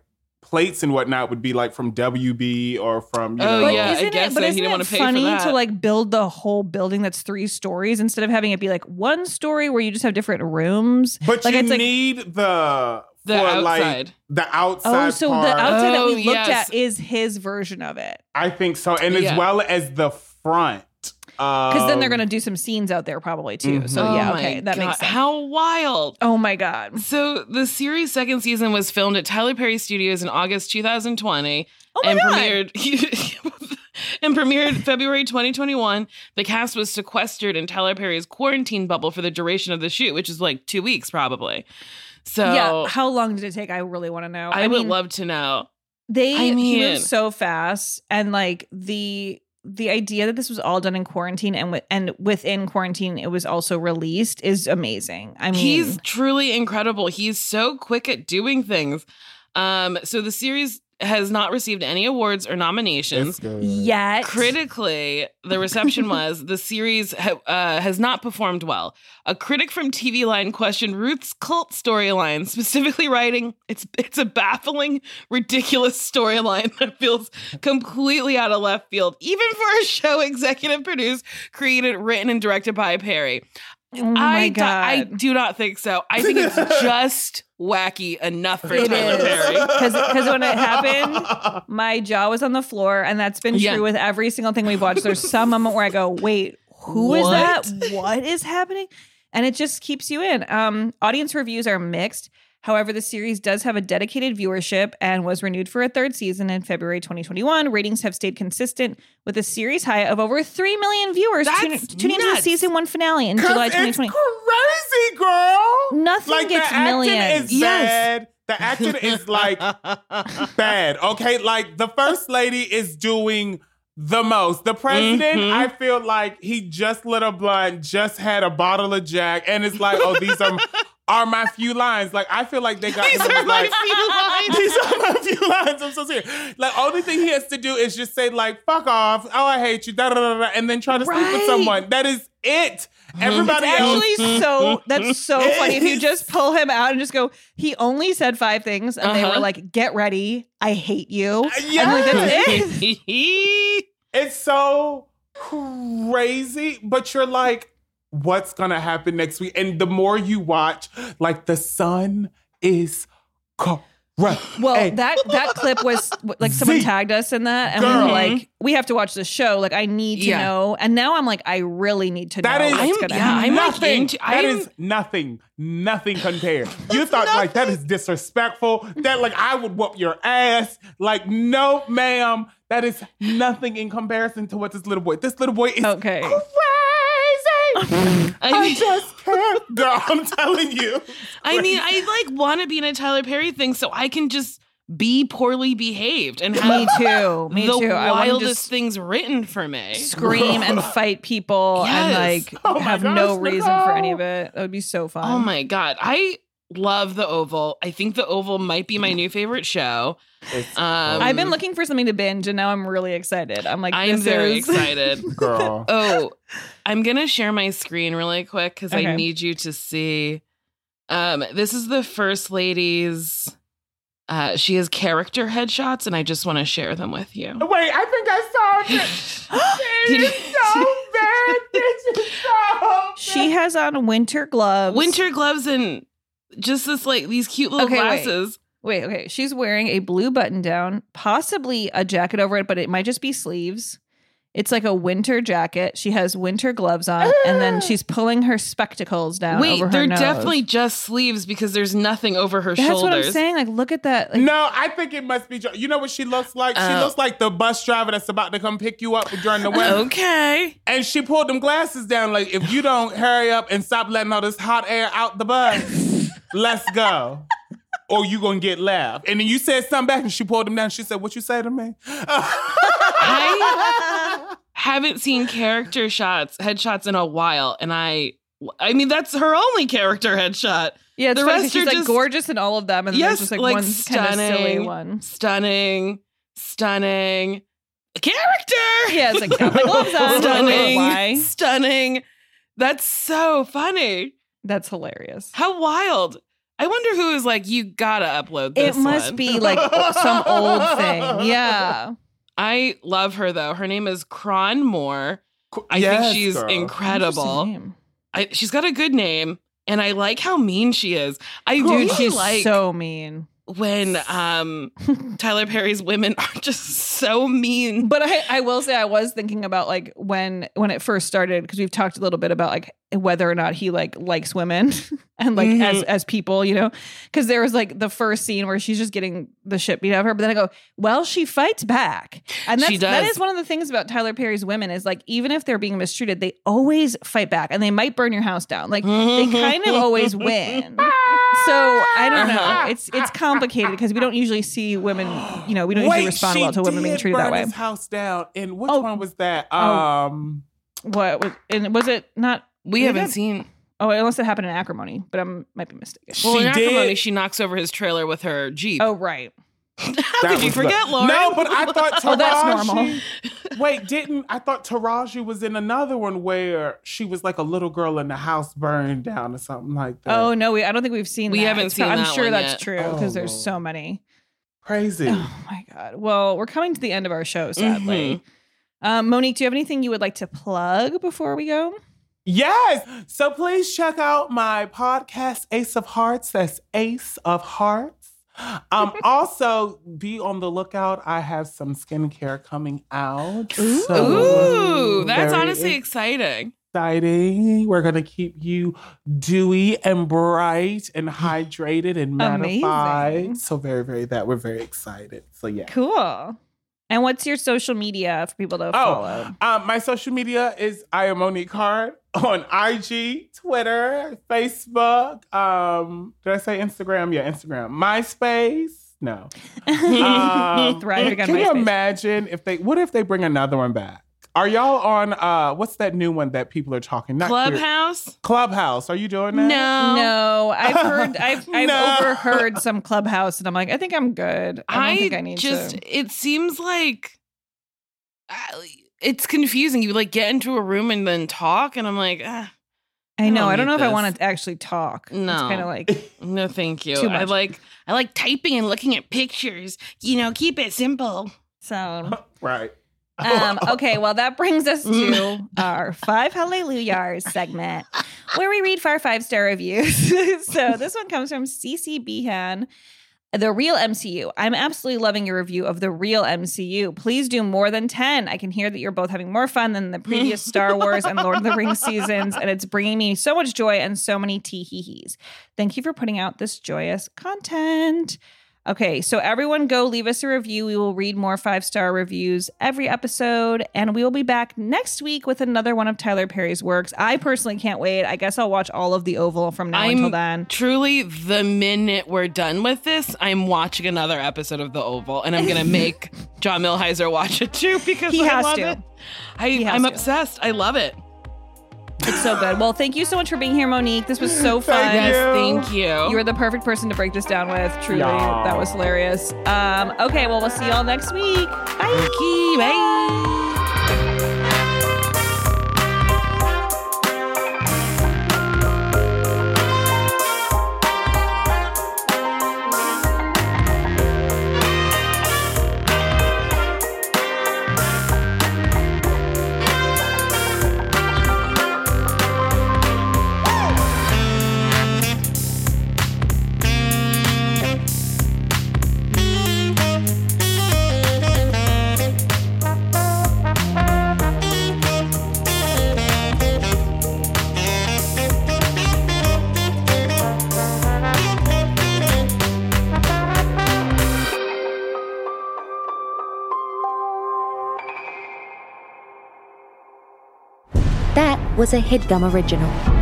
plates and whatnot would be like from W B or from, you
Oh,
know.
yeah, I
Isn't
guess
it, but
so. He
isn't
didn't
it
wanna pay for
funny
that.
to like build the whole building that's three stories instead of having it be like one story where you just have different rooms?
But
like
you
it's like,
need the,
The
for
outside.
like the outside
oh, so
part.
the outside that we
Oh,
looked
yes.
at is his version of it.
I think so. And
Yeah.
as well as the front.
Because then they're
Um,
going to do some scenes out there probably too.
Mhm.
So
Oh
yeah,
my
okay, that
God,
makes sense.
How wild.
Oh my God.
So the series' second season was filmed at Tyler Perry Studios in August twenty twenty.
Oh my
and
God.
premiered and premiered February twenty twenty-one. The cast was sequestered in Tyler Perry's quarantine bubble for the duration of the shoot, which is like two weeks probably. So
Yeah, how long did it take? I really want to know.
I,
I,
would
mean,
love to know.
they
I mean-
moved so fast, and like the the idea that this was all done in quarantine and with, and within quarantine it was also released is amazing. I mean,
He's truly incredible. He's so quick at doing things. Um, so the series has not received any awards or nominations.
yet
Critically, the reception was the series ha- uh, has not performed well. A critic from T V Line questioned Ruth's cult storyline, specifically writing, "It's it's a baffling, ridiculous storyline that feels completely out of left field, even for a show executive produced, created, written, and directed by Perry."
Oh my
I, do- I
God.
do not think so. I think it's just wacky enough for
It
Tyler
is.
Perry.
Because when it happened, my jaw was on the floor, and that's been
Yeah.
true with every single thing we've watched. There's some moment where I go, wait, who is
What?
that? What is happening? And it just keeps you in. Um, audience reviews are mixed. However, the series does have a dedicated viewership and was renewed for a third season in February twenty twenty-one. Ratings have stayed consistent with a series high of over three million viewers
That's
tuning tuning into the
nuts.
season one finale in July twenty twenty.
It's crazy, girl.
Nothing
Like
gets
the acting
millions.
is
Yes.
bad. The acting is like bad. Okay, like the first lady is doing the most. The president,
Mhm.
I feel like he just lit a blunt, just had a bottle of Jack, and it's like, oh, these are are my few lines. Like I feel like they got
These
him
are my
like,
few lines.
These are my few lines. I'm so serious. Like only thing he has to do is just say like, "Fuck off," "Oh, I hate you," da da da, da and then try to sleep with
Right.
someone. That is it. Everybody
It's
else.
actually so that's so funny if you just pull him out and just go, he only said five things and they
Uh-huh.
were like, get ready, I hate you.
Yeah.
And like, that's it.
It's so crazy, but you're like, what's gonna happen next week? And the more you watch, like the sun is correct.
Well, that that clip was like someone
Z.
tagged us in that, and we
Girl.
were like, we have to watch the show. Like, I need to
Yeah.
know. And now I'm like, I really need to
That
know
is
what's
I'm-
gonna
yeah,
happen.
I'm like
nothing.
into-
That
I'm-
is nothing. Nothing compared. You thought like that is disrespectful. That like I would whoop your ass. Like no, ma'am. That is nothing in comparison to what this little boy. This little boy is
Okay.
crazy.
I
I
mean-
just can't. Girl, I'm telling you.
I mean, I like want to be in a Tyler Perry thing so I can just be poorly behaved and have
Me too. Me
the
too. I want to
wildest
just
things written for me.
scream and fight people and
Yes.
like
Oh my
have
gosh,
no reason for
Nicole.
any of it. That would be so fun.
Oh my God. I love The Oval. I think The Oval might be my new favorite show. Um,
I've been looking for something to binge, and now I'm really excited. I'm like,
I'm
this
very
is-
excited.
Girl.
Oh, I'm going to share my screen really quick because I
Okay.
need you to see. Um, this is the First Lady's. Uh, she has character headshots, and I just want to share them with you.
Wait, I think I saw it. It is so bad. This is so bad.
She has on winter gloves.
Winter gloves and just this like these cute little
Okay, wait.
glasses.
Wait, okay. She's wearing a blue button down, possibly a jacket over it, but it might just be sleeves. It's like a winter jacket. She has winter gloves on, and then she's pulling her spectacles down
Wait,
over her
they're
nose.
definitely just sleeves because there's nothing over her
That's
shoulders.
what I'm saying. Like, look at that. Like,
No, I think it must be. You know what she looks like? She
Oh.
looks like the bus driver that's about to come pick you up during the winter.
Okay.
And she pulled them glasses down. Like, if you don't hurry up and stop letting all this hot air out the bus, let's go. Or you gonna get left. And then you said something back, and she pulled them down. She said, "What you say to me?"
I haven't seen character shots, headshots in a while, and I, I mean, that's her only character headshot.
yeah, it's
the
funny 'cause
rest
she's
are
like
just
gorgeous in all of them, and then
yes,
there's just like,
like
one kind of silly
stunning,
one.
stunning, stunning character.
Yeah, it's like got my gloves on.
stunning,
Why?
stunning. That's so funny.
That's hilarious.
How wild. I wonder who is like, you gotta upload this
It must
one.
be like some old thing. Yeah.
I love her though. Her name is Cron Moore. I
Yes,
think she's
girl.
incredible.
Interesting name.
I, she's got a good name, and I like how mean she is. I
Dude,
really
she's
like
so mean.
when um, Tyler Perry's women are just so mean.
But I, I will say I was thinking about like when when it first started, because we've talked a little bit about like whether or not he like likes women and like
Mhm.
as as people, you know, because there was like the first scene where she's just getting the shit beat out of her, but then I go, well, she fights back, and that's
She does.
that is one of the things about Tyler Perry's women is like even if they're being mistreated, they always fight back, and they might burn your house down. Like they kind of always win. So I don't know. It's it's complicated because we don't usually see women. You know, we don't usually
Wait,
respond
she
well to women being
did
treated that
burn
way.
his house down. And which
Oh.
one was that?
Oh.
Um,
What was and was it not?
We
maybe
haven't
that-
seen.
Oh, unless it happened in Acrimony, but I might be mistaken.
Well, in
She did.
Acrimony, she knocks over his trailer with her Jeep.
Oh, right.
How
that
could you
was
forget,
the-
Lauren?
No, but I thought Taraji.
Oh, that's normal.
Wait, didn't I thought Taraji was in another one where she was like a little girl and the house burned down or something like that?
Oh no, we. I don't think we've seen.
We
that.
haven't
It's-
seen
I'm
that
sure
one
that's
yet.
true
Oh,
because there's
Lord.
so many.
Crazy.
Oh my god. Well, we're coming to the end of our show, sadly.
Mm-hmm.
Um, Monique, do you have anything you would like to plug before we go?
Yes. So please check out my podcast, Ace of Hearts. That's Ace of Hearts. Um, also, be on the lookout. I have some skincare coming out.
Ooh.
Ooh, that's
very
honestly exciting.
exciting. We're going to keep you dewy and bright and hydrated and
Amazing.
mattified. So very, very that. We're very excited. So yeah.
Cool. And what's your social media for people to follow?
Oh, um, my social media is I am Monique Hart on I G, Twitter, Facebook. Um, did I say Instagram? Yeah, Instagram. MySpace. No. Um,
Thriving on
can you
MySpace.
imagine if they? What if they bring another one back? Are y'all on? Uh, what's that new one that people are talking? Not Queer-
Clubhouse?
Clubhouse. Are you doing that?
No.
No, I've heard, I've, I've
No.
overheard some Clubhouse, and I'm like, I think I'm good. I don't
I,
think I need
just,
to.
it seems like uh, it's confusing. You like get into a room and then talk, and I'm like, ah,
I know.
don't
I don't
need
know if I
this.
want to actually talk.
No.
It's kind of like,
no, thank you.
Too
I
much.
like, I like typing and looking at pictures. You know, keep it simple.
so.
Right.
Um, okay, well, that brings us to our Five Hallelujahs segment where we read our five star reviews. So this one comes from C C Behan. The Real M C U. I'm absolutely loving your review of The Real M C U. Please do more than ten. I can hear that you're both having more fun than the previous Star Wars and Lord of the Rings seasons, and it's bringing me so much joy and so many tee-hee-hees. Thank you for putting out this joyous content. Okay, so everyone go leave us a review. We will read more five-star reviews every episode, and we will be back next week with another one of Tyler Perry's works. I personally can't wait. I guess I'll watch all of The Oval from now
I'm
until then.
truly, the minute we're done with this, I'm watching another episode of The Oval, and I'm going to make John Milheiser watch it too because
He
I
has
love
to.
it. I,
He has
I'm
to.
obsessed. I love it.
It's so good. Well, thank you so much for being here, Monique. This was so fun.
Thank
Yes,
you.
thank you.
You were the perfect person to break this down with. Truly,
Yeah.
that was hilarious. Um, okay, well, we'll see y'all next week. Bye.
Key, bye.
That was a HeadGum original.